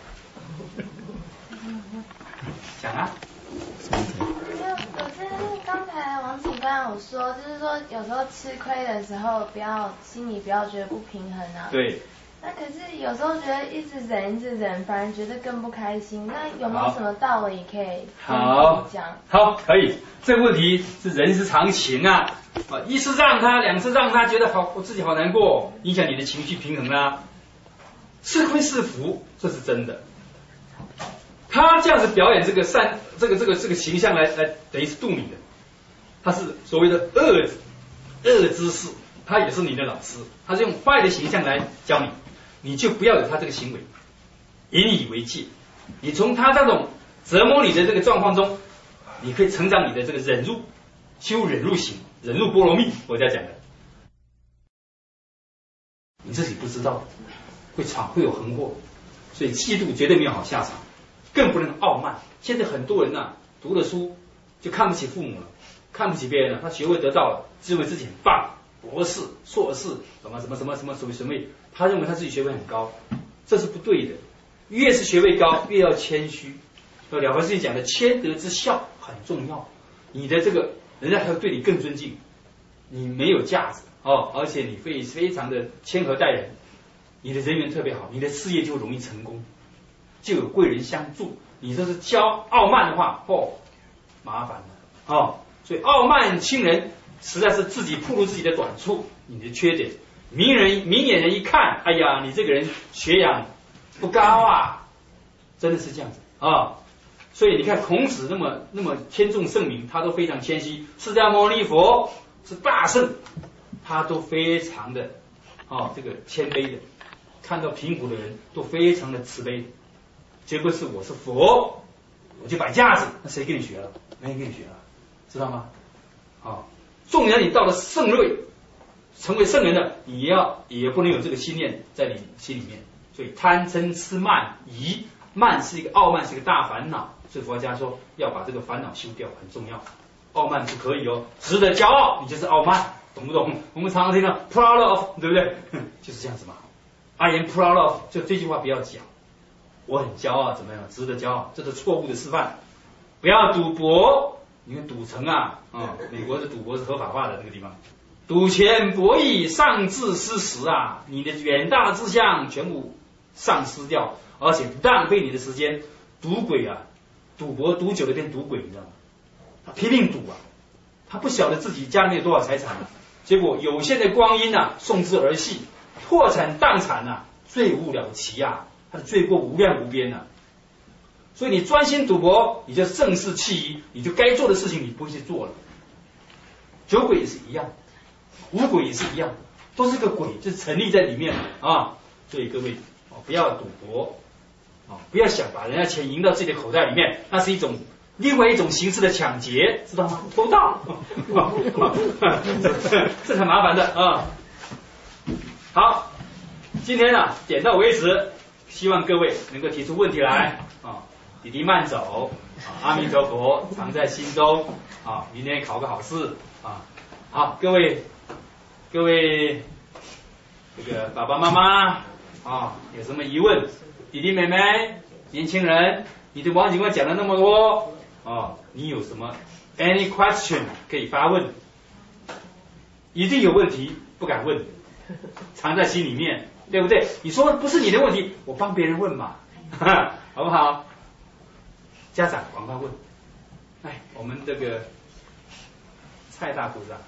讲啊。 我是刚才王警官有说，就是说有时候吃亏的时候，不要心里不要觉得不平衡啊。 对。 那可是有时候觉得一直忍一直忍，反而觉得更不开心。那有没有什么道理可以好讲？ 好，可以。这个问题是人之常情啊，啊，一次让他，两次让他，觉得好，我自己好难过，影响你的情绪平衡啦、啊。吃亏是福，这是真的。他这样子表演这个善，这个这个这个形象来来，等于是度你的。他是所谓的恶恶知识，他也是你的老师，他是用坏的形象来教你，你就不要有他这个行为，引以为戒。你从他这种折磨你的这个状况中，你可以成长你的这个忍辱，修忍辱行，忍辱波罗蜜，我在讲的。你自己不知道，会闯会有横祸，所以嫉妒绝对没有好下场。更不能傲慢。现在很多人呐、啊，读了书就看不起父母了，看不起别人了。他学位得到了，自认为自己很棒，博士、硕士，什么什么什么什么什么什么，他认为他自己学位很高，这是不对的。越是学位高，越要谦虚。要了凡四训讲的谦德之孝很重要。你的这个人家还会对你更尊敬，你没有架子哦，而且你会非常的谦和待人，你的人缘特别好，你的事业就容易成功。就有贵人相助，你这是骄傲慢的话，哦，麻烦了哦。所以傲慢轻人，实在是自己暴露自己的短处，你的缺点。明人明眼人一看，哎呀，你这个人学养不高啊，真的是这样子啊、哦。所以你看孔子那么那么天纵圣明，他都非常谦虚；释迦牟尼佛是大圣，他都非常的哦这个谦卑的，看到贫苦的人都非常的慈悲的。结果是我是佛，我就摆架子，那谁跟你学了？没人跟你学了，知道吗？啊，纵然你到了圣瑞，成为圣人了，你要也不能有这个信念在你心里面。所以贪嗔痴慢疑慢是一个傲慢是一个大烦恼，所以佛家说要把这个烦恼修掉，很重要。傲慢不可以哦，值得骄傲，你就是傲慢，懂不懂？我们常常听到 proud of， 对不对？就是这样子嘛。I am proud of， 就这句话不要讲，我很骄傲，怎么样？值得骄傲，这是错误的示范。不要赌博，你看赌城啊，啊、嗯，美国的赌博是合法化的那个地方，赌钱博弈，上至失实啊，你的远大志向全部丧失掉，而且浪费你的时间。赌鬼啊，赌博赌久了变赌鬼，你知道吗？他拼命赌啊，他不晓得自己家里面有多少财产啊，结果有限的光阴啊，送之儿戏，破产荡产啊，罪无了期啊，他的罪过无量无边啊。所以你专心赌博，你就正视弃疑，你就该做的事情你不会去做了。酒鬼也是一样，五鬼也是一样，都是个鬼，就是成立在里面啊。所以各位不要赌博啊，不要想把人家钱赢到自己的口袋里面，那是一种另外一种形式的抢劫，知道吗？偷盗，这很麻烦的啊。好，今天啊点到为止，希望各位能够提出问题来啊。弟弟慢走啊，阿弥陀佛常在心中啊，明天考个好试啊。好，各位各位这个爸爸妈妈啊，有什么疑问？弟弟妹妹、年轻人，你对王警官讲了那么多啊，你有什么 any question 可以发问？一定有问题不敢问，藏在心里面，对不对？你说不是你的问题，我帮别人问嘛，好不好？家长赶快问，哎，我们这个蔡大鼓掌。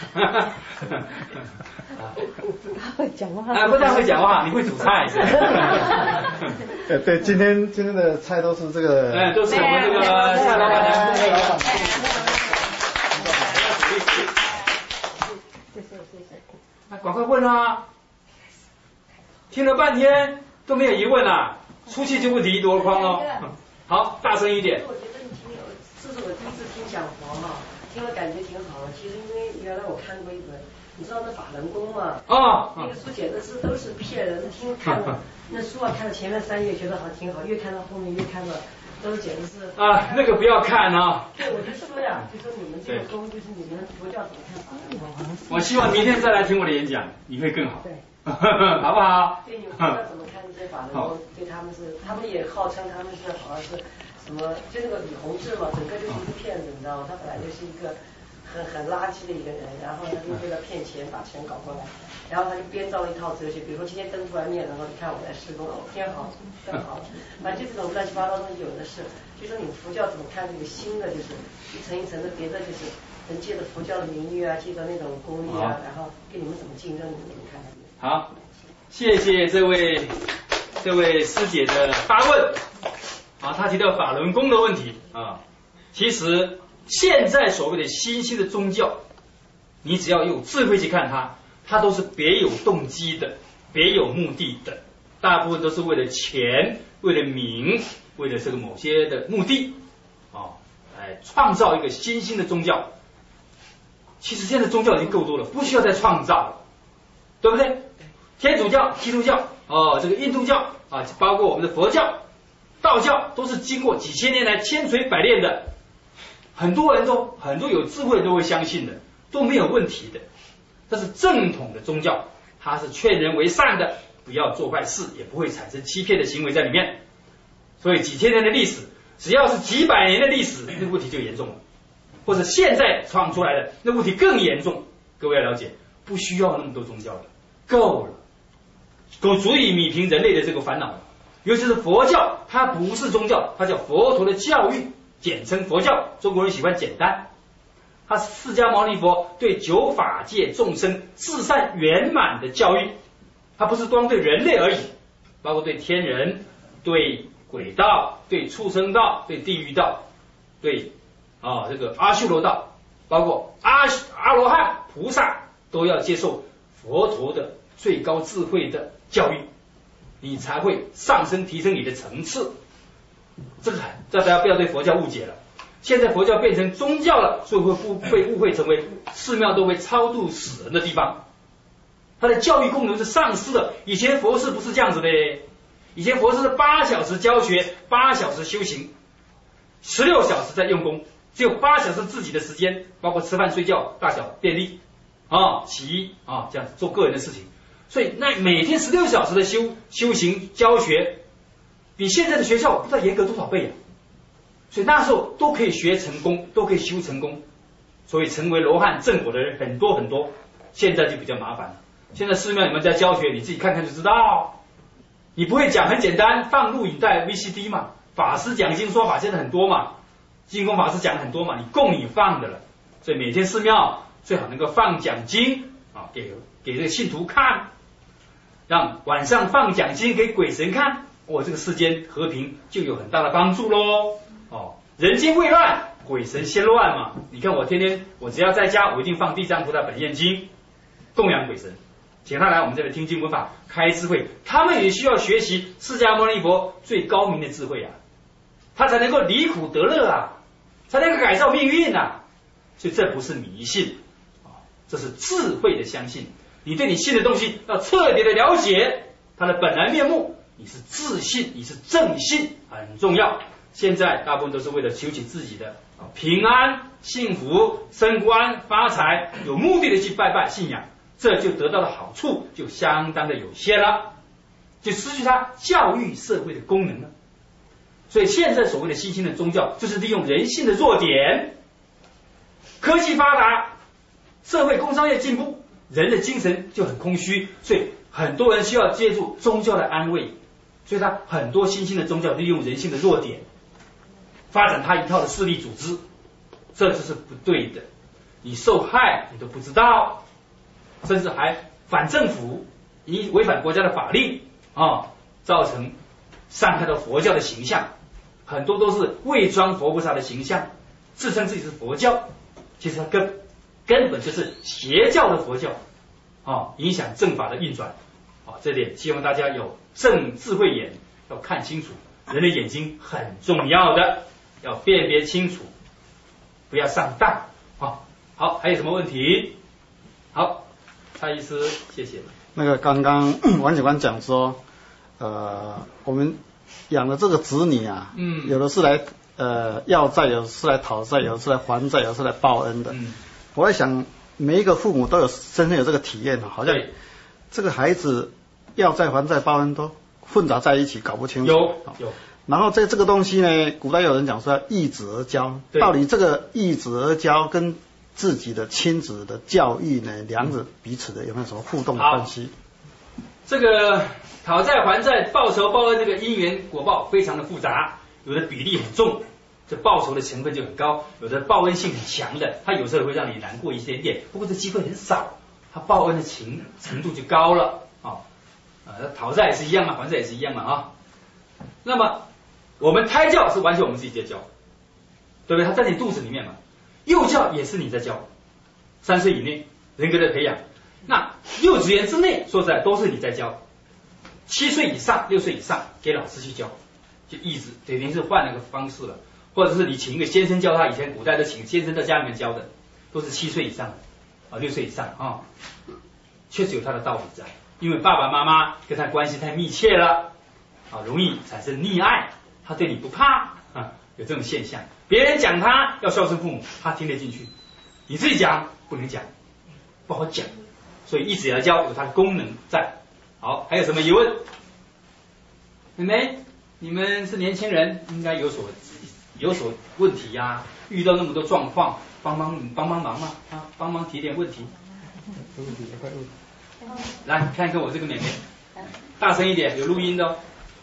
他会讲话啊，不但会讲话，你会煮菜。 呃，对，今天今天的菜都是这个， 哎，都是我们这个蔡老板的。 谢谢谢谢。 啊，赶快问啊！听了半天都没有疑问啊，出去就问题一箩筐哦。好，大声一点。 我觉得你听，这是我第一次听讲佛哈，听了感觉挺好的。其实因为原来我看过一本，你知道那法轮功嘛？ 哦。 那个书简直是都是骗人，听看了那书啊，看了前面三页觉得好挺好，越看到后面越看到都简直是。 啊，那个不要看啊。 对，我就说呀，就说你们这个功，就是你们佛教怎么看法轮功？ 我希望明天再来听我的演讲，你会更好。 对。 好不好？ 对，你们佛教怎么看这些法轮功？对他们是，他们也号称他们是好像是什么，就那个李洪志嘛，整个就是一个骗子，你知道吗？他本来就是一个很很垃圾的一个人，然后呢，就为了骗钱把钱搞过来，然后他就编造了一套哲学，比如说今天灯突然灭了，然后你看我来施工，哦，天好，更好，反正就这种乱七八糟东西有的是。就说你们佛教怎么看这个新的，就是一层一层的别的，就是能借着佛教的名誉啊，借着那种功力啊，然后跟你们怎么竞争，你们怎么看？ 好，谢谢这位这位师姐的发问啊，她提到法轮功的问题啊。其实现在所谓的新兴的宗教，你只要有智慧去看它，它都是别有动机的，别有目的的，大部分都是为了钱，为了名，为了这个某些的目的啊，来创造一个新兴的宗教。其实现在宗教已经够多了，不需要再创造了，对不对？天主教、基督教、哦，这个印度教啊，包括我们的佛教、道教，都是经过几千年来千锤百炼的，很多人都很多有智慧都会相信的，都没有问题的。这是正统的宗教，它是劝人为善的，不要做坏事，也不会产生欺骗的行为在里面。所以几千年的历史，只要是几百年的历史，那个问题就严重了。或者现在创出来的那问题更严重。各位要了解，不需要那么多宗教的，够了。够足以弭平人类的这个烦恼了。尤其是佛教，它不是宗教，它叫佛陀的教育，简称佛教。中国人喜欢简单。它是释迦牟尼佛对九法界众生至善圆满的教育，它不是光对人类而已，包括对天人、对鬼道、对畜生道、对地狱道、对啊这个阿修罗道，包括阿阿罗汉、菩萨都要接受佛陀的最高智慧的教育，你才会上升提升你的层次。这个大家不要对佛教误解了。现在佛教变成宗教了，所以会不被误会成为寺庙都会超度死人的地方。它的教育功能是丧失的。以前佛寺不是这样子的， 以前佛是八小时教学，八小时修行，十六小时在用功，只有八小时自己的时间，包括吃饭、睡觉、大小便利啊、洗衣啊，这样做个人的事情。所以那每天十六小时的修修行教学，比现在的学校不知道严格多少倍啊！所以那时候都可以学成功，都可以修成功，所以成为罗汉正果的人很多很多。现在就比较麻烦了，现在寺庙你们在教学，你自己看看就知道。你不会讲很简单，放录影带 V C D 嘛，法师讲经说法现在很多嘛，净空法师讲很多嘛，你供你放的了。所以每天寺庙最好能够放讲经啊，给给这个信徒看，让晚上放讲经给鬼神看，哦，这个世间和平就有很大的帮助喽。哦，人间未乱，鬼神先乱嘛。你看我天天，我只要在家，我一定放地藏菩萨本愿经，供养鬼神，请他来我们这里听经闻法，开智慧。他们也需要学习释迦牟尼佛最高明的智慧啊，他才能够离苦得乐啊，才能够改造命运啊。所以这不是迷信啊，这是智慧的相信。你对你信的东西要彻底的了解它的本来面目，你是自信，你是正信，很重要。现在大部分都是为了求取自己的平安、幸福、升官、发财，有目的的去拜拜信仰，这就得到的好处就相当的有限了，就失去它教育社会的功能了。所以现在所谓的新兴的宗教，就是利用人性的弱点，科技发达，社会工商业进步，人的精神就很空虚，所以很多人需要借助宗教的安慰，所以他很多新兴的宗教利用人性的弱点，发展他一套的势力组织，这就是不对的。你受害你都不知道，甚至还反政府，你违反国家的法令啊，造成伤害到佛教的形象。很多都是伪装佛菩萨的形象，自称自己是佛教，其实它根根本就是邪教的佛教啊，影响正法的运转啊。这点希望大家有正智慧眼，要看清楚，人的眼睛很重要的，要辨别清楚，不要上当啊。好，还有什么问题？好，蔡医师，谢谢。 那个刚刚王警官讲说，呃，我们养的这个子女啊，嗯，有的是来呃要债，有的是来讨债，有的是来还债，有的是来报恩的。嗯，我在想，每一个父母都有深深有这个体验，好像这个孩子要债还债报恩都混杂在一起，搞不清楚。 有有。 然后在这个东西呢，古代有人讲说要易子而教，到底这个易子而教跟自己的亲子的教育呢，两者彼此的有没有什么互动的关系？ 这个讨债还债、报仇报恩，这个因缘果报非常的复杂，有的比例很重，这报仇的成分就很高；有的报恩性很强的，它有时候会让你难过一点点，不过这机会很少，它报恩的情程度就高了啊。啊，讨债也是一样嘛，还债也是一样嘛啊。那么我们胎教是完全我们自己在教，对不对？他在你肚子里面嘛。幼教也是你在教，三岁以内人格的培养。那幼稚园之内说实在都是你在教，七岁以上、六岁以上给老师去教，就一直等于是换了个方式了，或者是你请一个先生教他，以前古代都请先生在家里面教的，都是七岁以上啊，六岁以上啊，确实有他的道理在，因为爸爸妈妈跟他关系太密切了啊，容易产生溺爱，他对你不怕啊，有这种现象。别人讲他要孝顺父母，他听得进去；你自己讲不能讲，不好讲。所以一直要教有它的功能在。好，还有什么疑问？妹妹，你们是年轻人，应该有所有所问题呀、啊，遇到那么多状况，帮帮帮帮忙嘛，啊，帮忙提点问题。有问题快问。来看看我这个妹妹，大声一点，有录音的哦。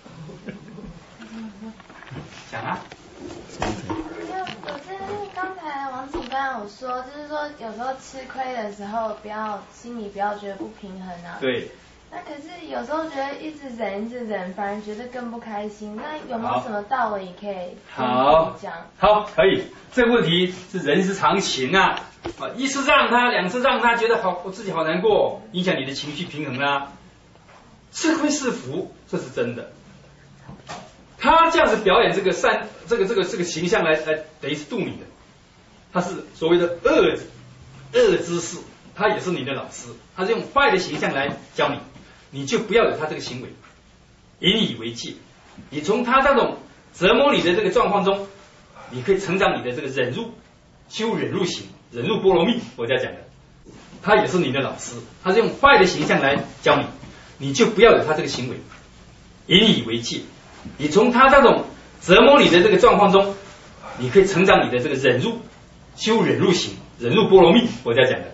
讲啊。 我是刚才王警官有说，就是说有时候吃亏的时候，不要心里不要觉得不平衡啊。 对。 那可是有时候觉得一直忍一直忍，反而觉得更不开心。那有没有什么道理可以好讲？ 好，可以。这个问题是人之常情啊，啊，一次让他，两次让他，觉得好，我自己好难过，影响你的情绪平衡啦、啊。吃亏是福，这是真的。他这样子表演这个善，这个这个这个形象来来，等于是度你的。他是所谓的恶恶知识，他也是你的老师，他是用坏的形象来教你，你就不要有他这个行为。 引以为戒。你从他这种折磨你的这个状况中，你可以成长你的这个忍辱，修忍辱行，忍辱波罗蜜，我在讲的。他也是你的老师，他是用坏的形象来教你，你就不要有他这个行为，引以为戒。你从他这种折磨你的这个状况中，你可以成长你的这个忍辱，修忍辱行，忍辱波罗蜜，我在讲的。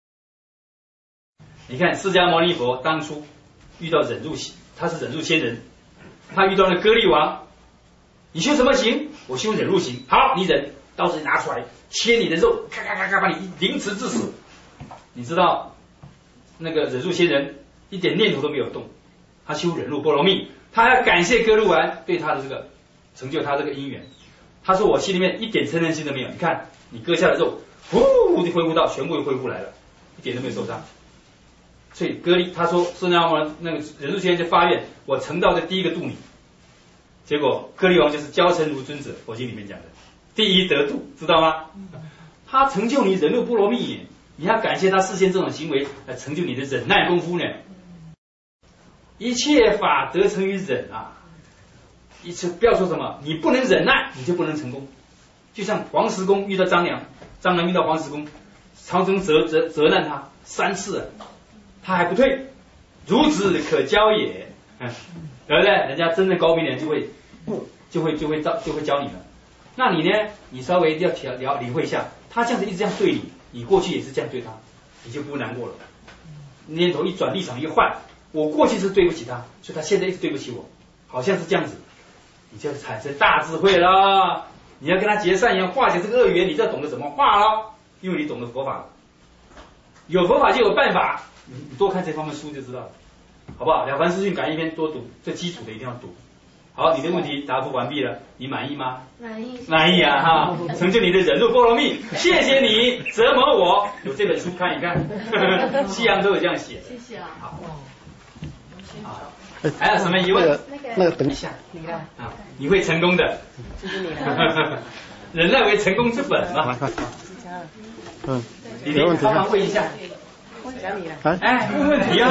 你看释迦牟尼佛当初遇到忍辱行，他是忍辱仙人，他遇到了歌利王，你修什么行？我修忍辱行。好，你忍，刀子拿出来切你的肉，咔咔咔咔把你凌迟致死。你知道那个忍辱仙人一点念头都没有动，他修忍辱波罗蜜，他要感谢歌利王对他的这个成就他这个因缘。他说我心里面一点嗔恨心都没有，你看你割下的肉，呼就恢复到全部又恢复来了，一点都没有受伤。所以歌利他说释迦牟尼那个忍辱仙人就发愿，我成道的第一个度你。结果歌利王就是教成如尊者，佛经里面讲的第一得度，知道吗？他成就你忍辱波罗蜜，你要感谢他示现这种行为来成就你的忍耐功夫呢。一切法得成于忍啊！一次不要说什么，你不能忍耐，你就不能成功。就像黄石公遇到张良，张良遇到黄石公，朝中责责责难他三次了，他还不退，孺子可教也，嗯，对不对？人家真正高明的人就会就会就会教就会教你了。那你呢？你稍微要调了理会一下，他这样子一直这样对你，你过去也是这样对他，你就不难过了。念头一转，立场一换，我过去是对不起他，所以他现在一直对不起我，好像是这样子，你就产生大智慧了。你要跟他结善缘，化解这个恶缘，你就要懂得怎么化了，因为你懂得佛法，有佛法就有办法，你多看这方面书就知道了，好不好？了凡四训感应篇多读，这基础的一定要读。好，你的问题答复完毕了，你满意吗？ 满意， 满意啊哈！成就你的忍辱波罗蜜，谢谢你折磨我。有这本书看一看，西洋都有这样写。 谢谢啊。 好，好，还有什么疑问？ 那个那个等一下， 你看啊，你会成功的。 谢谢你了。 忍耐为成功之本嘛。 嗯， 你你帮忙问一下。 讲你了。 哎，问问题啊！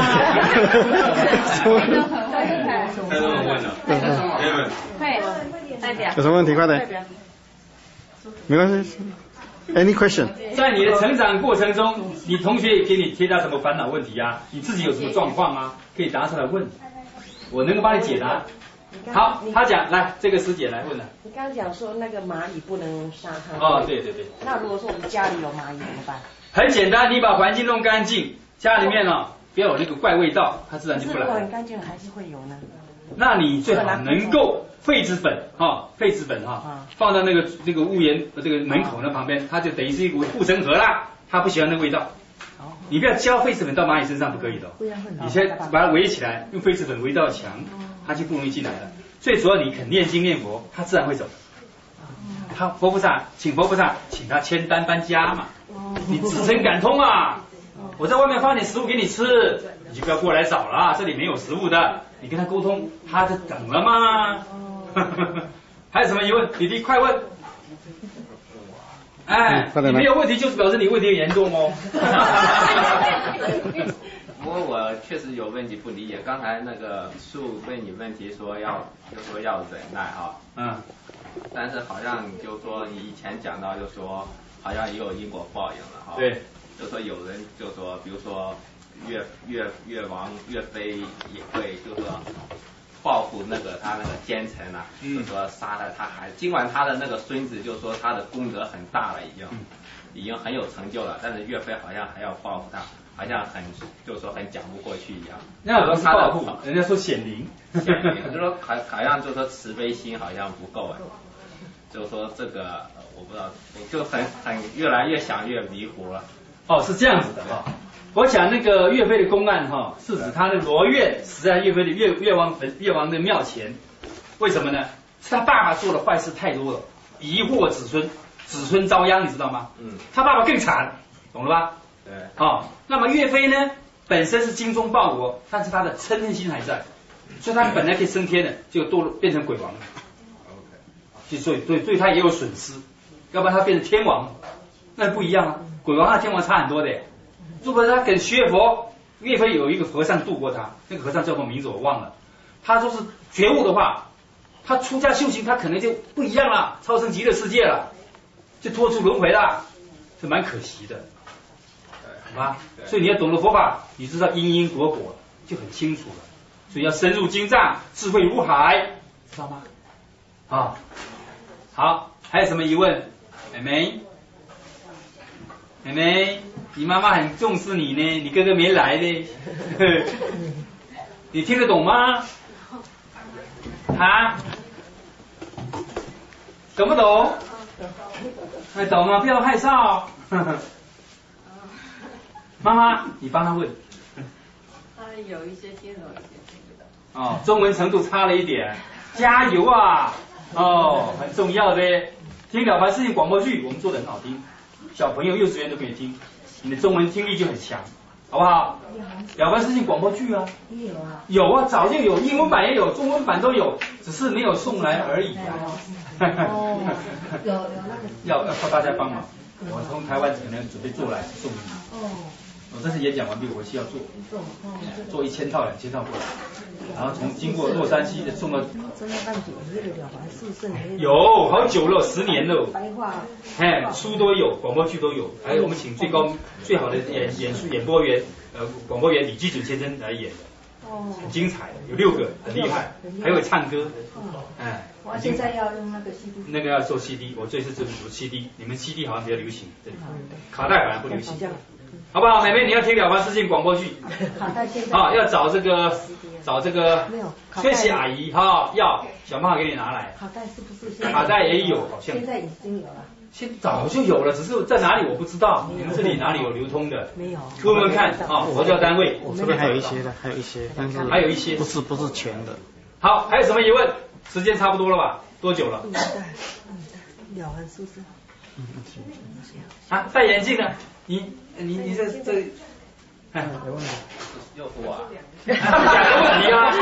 太多人问了，没有问。 会，代表。 有什么问题？快点。没关系。Any question？ 在你的成长过程中，你同学也给你贴到什么烦恼问题啊？你自己有什么状况啊？可以拿出来问，我能够帮你解答。好，他讲来，这个师姐来问了。 你刚刚讲说那个蚂蚁不能杀它。 哦，对对对。 那如果说我们家里有蚂蚁怎么办？ 很简单，你把环境弄干净，家里面哦不要有那个怪味道，它自然就不来。 如果很干净还是会有呢。 那你最好能够痱子粉哈，痱子粉哈，放到那个那个屋檐这个门口那旁边，它就等于是一股护身河啦。它不喜欢那个味道，你不要浇痱子粉到蚂蚁身上，不可以的。你先把它围起来，用痱子粉围到墙，它就不容易进来了。最主要你肯念经念佛，它自然会走。他佛菩萨请佛菩萨请他签单搬家嘛，你自身感通啊。我在外面放点食物给你吃，你就不要过来找了，这里没有食物的。你跟他沟通，他就等了嘛。还有什么疑问？弟弟快问。哎，你没有问题就是表示你问题很严重哦。 不过我确实有问题不理解，刚才那个树问你问题说要就说要忍耐啊， 嗯， 但是好像就说你以前讲到就说好像也有因果报应了哈， 对， 就说有人就说比如说岳岳岳王岳飞也会就说报复那个他那个奸臣啊，就说杀了他孩子，尽管他的那个孙子就说他的功德很大了已经，已经很有成就了，但是岳飞好像还要报复他。好像很，就是说很讲不过去一样。 那有人报复，人家说显灵， 显灵，就说好，好像就说慈悲心好像不够哎，就是说这个我不知道，我就很很越来越想越迷糊了。 哦，是这样子的哈、哦。我讲那个岳飞的公案哈、哦，是指他的罗岳死在岳飞的岳岳王坟岳王的庙前，为什么呢？是他爸爸做的坏事太多了，疑惑子孙，子孙遭殃，你知道吗？嗯。他爸爸更惨，懂了吧？ 对， 哦，那么岳飞呢，本身是精忠报国，但是他的嗔恨心还在，所以他本来可以升天的，就堕落变成鬼王了。OK， 所以对对他也有损失，要不然他变成天王，那不一样啊，鬼王和天王差很多的。如果他肯学佛，岳飞有一个和尚度过他，那个和尚叫什么名字我忘了， 他说是觉悟的话，他出家修行，他可能就不一样了，超生极乐世界了，就脱出轮回了，是蛮可惜的，好吧？所以你要懂得佛法，你知道因因果果就很清楚了。所以要深入经藏，智慧如海，知道吗？啊，好，还有什么疑问？妹妹，妹妹，你妈妈很重视你呢，你哥哥没来呢，你听得懂吗？啊？懂不懂？哎，懂吗？不要害臊。妈妈，你帮他问。 他有一些听懂，有些听不懂。 哦，中文程度差了一点，加油啊！哦，很重要的。听了凡世界广播剧，我们做的很好听，小朋友幼稚园都可以听，你的中文听力就很强，好不好？了凡世界广播剧啊， 有啊， 有啊，早就有，英文版也有，中文版都有，只是没有送来而已啊。 哦，有有那个要要靠大家帮忙，我从台湾可能准备做来送给你。 哦。 我这次演讲完毕，我回去要做，做一千套、两千套过来，然后从经过洛杉矶的送到。 真的办酒那个了凡四圣。 有好久了，十年了。 白话。 哎，书都有，广播剧都有，还有我们请最高最好的演演出演播员，呃，广播员李基准先生来演的，哦，很精彩，有六个，很厉害，还会唱歌，哎。 我现在要用那个 C D。 那个要做 C D， 我这次就是做 C D， 你们 C D 好像比较流行，这里卡带反而不流行。好不好，妹妹，你要听了凡世界广播剧，啊，要找这个找这个缺席阿姨哈，要想办法给你拿来。 卡带是不是？ 卡带也有，好像现在已经有了。 现早就有了，只是在哪里我不知道。你们这里哪里有流通的？ 没有。 问问看啊，佛教单位。 我这边还有一些的，还有一些，但是还有一些不是不是全的。 好，还有什么疑问？时间差不多了吧？多久了？ 了凡四圣。 啊，戴眼镜的，你你你这这，哎， 有问题， 又是我啊， 假的问题啊，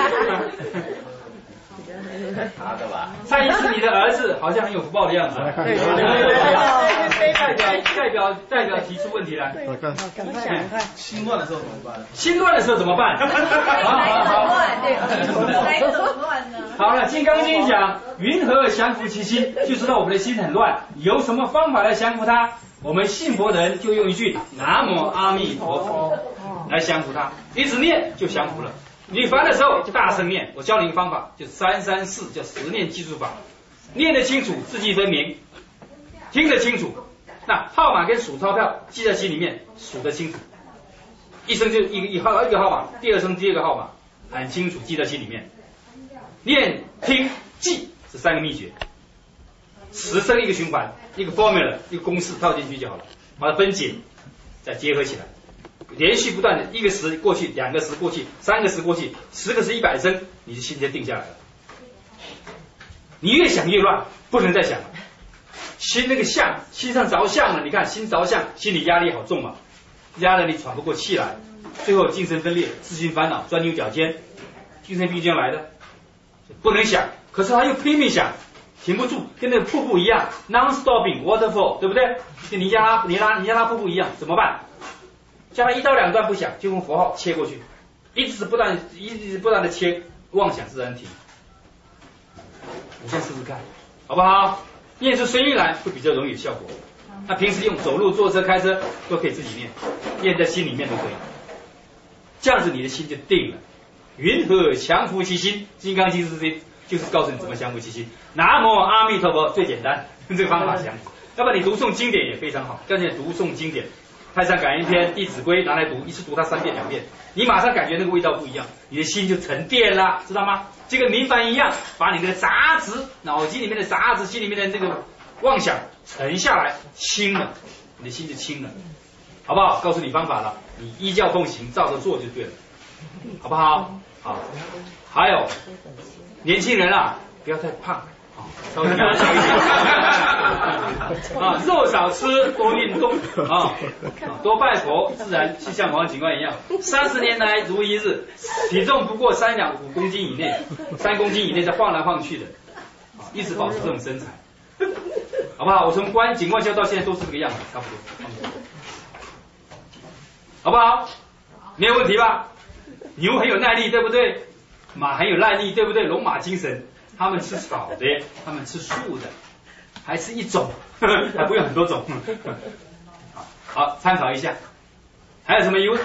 他的吧？ 蔡医师，你的儿子好像很有福报的样子，对对对，代表代表代表提出问题来， 赶快赶快， 心乱的时候怎么办？ 心乱的时候怎么办？好好好， 来怎么乱呢？ 好了，《金刚经》讲云何降伏其心，就知道我们的心很乱，有什么方法来降服它？我们信佛的人就用一句南无阿弥陀佛来降服它，一直念就降服了。你烦的时候大声念，我教你一个方法，就三三四，叫十念记住法，念得清楚，字迹分明，听得清楚。那号码跟数钞票记在心里面，数得清楚，一声就一个一号一个号码，第二声第二个号码，很清楚记在心里面。念听记是三个秘诀，十声一个循环，一个 formula 一个公式套进去就好了，把它分解，再结合起来，连续不断的一个十过去，两个十过去，三个十过去，十个十一百声，你的心就定下来了。你越想越乱，不能再想了。心那个相，心上着相了，你看心着相，心理压力好重嘛，压得你喘不过气来，最后精神分裂，自寻烦恼，钻牛角尖，精神病这样来的。不能想，可是他又拼命想，停不住，跟那个瀑布一样 ，non-stopping waterfall， 对不对？跟尼加拉尼拉尼加拉瀑布一样，怎么办？叫他一刀两断不想，就用佛号切过去，一直不断一直不断的切，妄想自然停。你先试试看，好不好？念出声音来会比较容易有效果。那平时用走路、坐车、开车都可以自己念，念在心里面都可以。这样子你的心就定了。云何降伏其心？金刚经是这，就是告诉你怎么降伏其心。南无阿弥陀佛最简单，用这个方法降服。要不然你读诵经典也非常好，跟着读诵经典，太上感应篇、弟子规拿来读，一次读它三遍两遍，你马上感觉那个味道不一样，你的心就沉淀了，知道吗？就跟明矾一样，把你的杂质、脑筋里面的杂质、心里面的这个妄想沉下来，清了，你的心就清了，好不好？告诉你方法了，你依教奉行，照着做就对了，好不好？好，还有年轻人啊，不要太胖。稍微苗条一点啊，肉少吃，多运动啊，多拜佛，自然是像王警官一样，三十年来如一日，体重不过三两五公斤以内，三公斤以内在晃来晃去的，啊，一直保持这种身材，好不好？我从官警官校到现在都是这个样子，差不多，好不好？没有问题吧？牛很有耐力，对不对？ 马很有耐力，对不对？龙马精神。他们吃草的，他们吃素的，还是一种，还不用很多种。好，参考一下。还有什么疑问？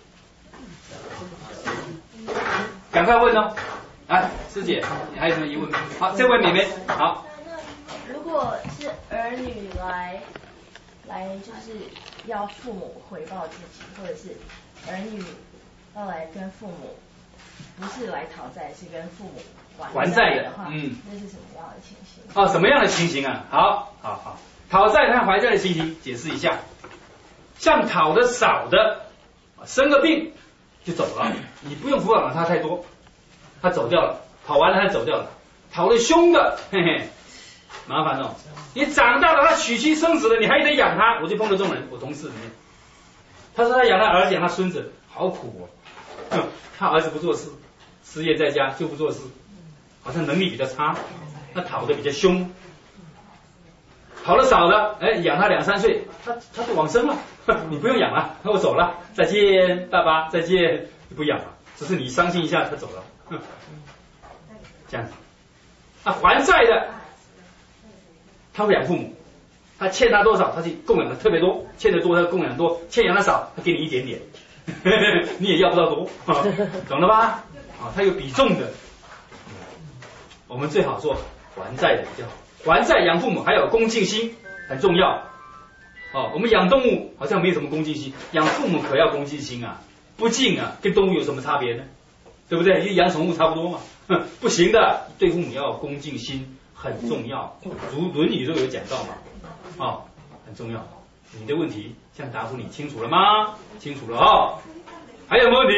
赶快问哦。哎，师姐，你还有什么疑问？好，这位妹妹，好。 如果是儿女来来，就是要父母回报自己，或者是儿女要来跟父母，不是来讨债，是跟父母还债的话，嗯，那是什么样的情形？ 哦，什么样的情形啊？好，好，好，讨债和还债的情形，解释一下。像讨的少的，生个病就走了，你不用抚养他太多，他走掉了，讨完了他走掉了。讨的凶的，嘿嘿，麻烦哦。你长大了，他娶妻生子了，你还得养他。我就碰到这种人，我同事里面，他说他养他儿子，养他孙子，好苦哦。他儿子不做事，失业在家就不做事。好像能力比较差，那讨的比较凶，讨的少的，哎，养他两三岁，他他就往生了，你不用养了，那我走了，再见，爸爸，再见，不养了，只是你伤心一下，他走了，这样子。啊，还债的，他会养父母，他欠他多少，他就供养的特别多，欠的多他供养多，欠养的少，他给你一点点，你也要不到多，懂了吧？啊，他有比重的。我们最好做还债的比较好，还债养父母还有恭敬心很重要。哦，我们养动物好像没有什么恭敬心，养父母可要恭敬心啊，不敬啊，跟动物有什么差别呢？对不对？因为养宠物差不多嘛。不行的，对父母要有恭敬心很重要，如《论语》都有讲到嘛。哦，很重要。你的问题这样答复你清楚了吗？清楚了哦。还有没有问题？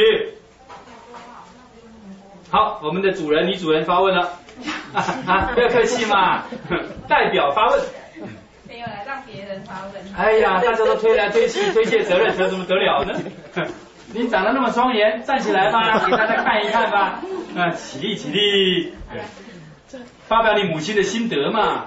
好，我们的主人女主人发问了。啊啊！不要客气嘛，代表发问。 没有来让别人发问。 哎呀，大家都推来推去，推卸责任，这怎么得了呢？你长得那么庄严，站起来吧，给大家看一看吧。啊，起立起立，发表你母亲的心得嘛。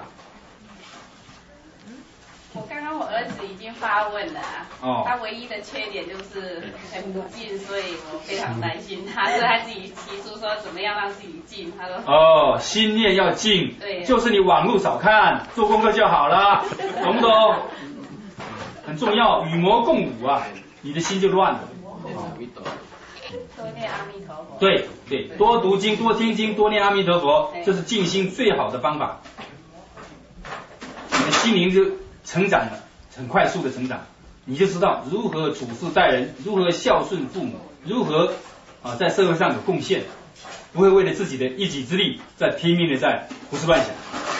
我刚刚我儿子已经发问了啊， 哦， 他唯一的缺点就是很不敬，所以我非常担心他，是他自己提出说怎么样让自己敬，他说哦，心念要静，对，就是你网络少看，做功课就好了，懂不懂？很重要，与魔共舞啊，你的心就乱了。 多念阿弥陀佛。 对对，多读经，多听经，多念阿弥陀佛，这是静心最好的方法。你的心灵就成长了，很快速的成长，你就知道如何处事待人，如何孝顺父母，如何啊在社会上有贡献，不会为了自己的一己之力在拼命的在胡思乱想。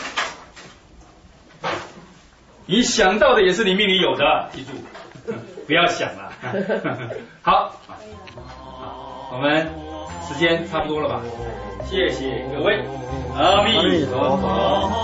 你想到的也是你命里有的，记住，不要想了。好，我们时间差不多了吧？谢谢各位，阿弥陀佛。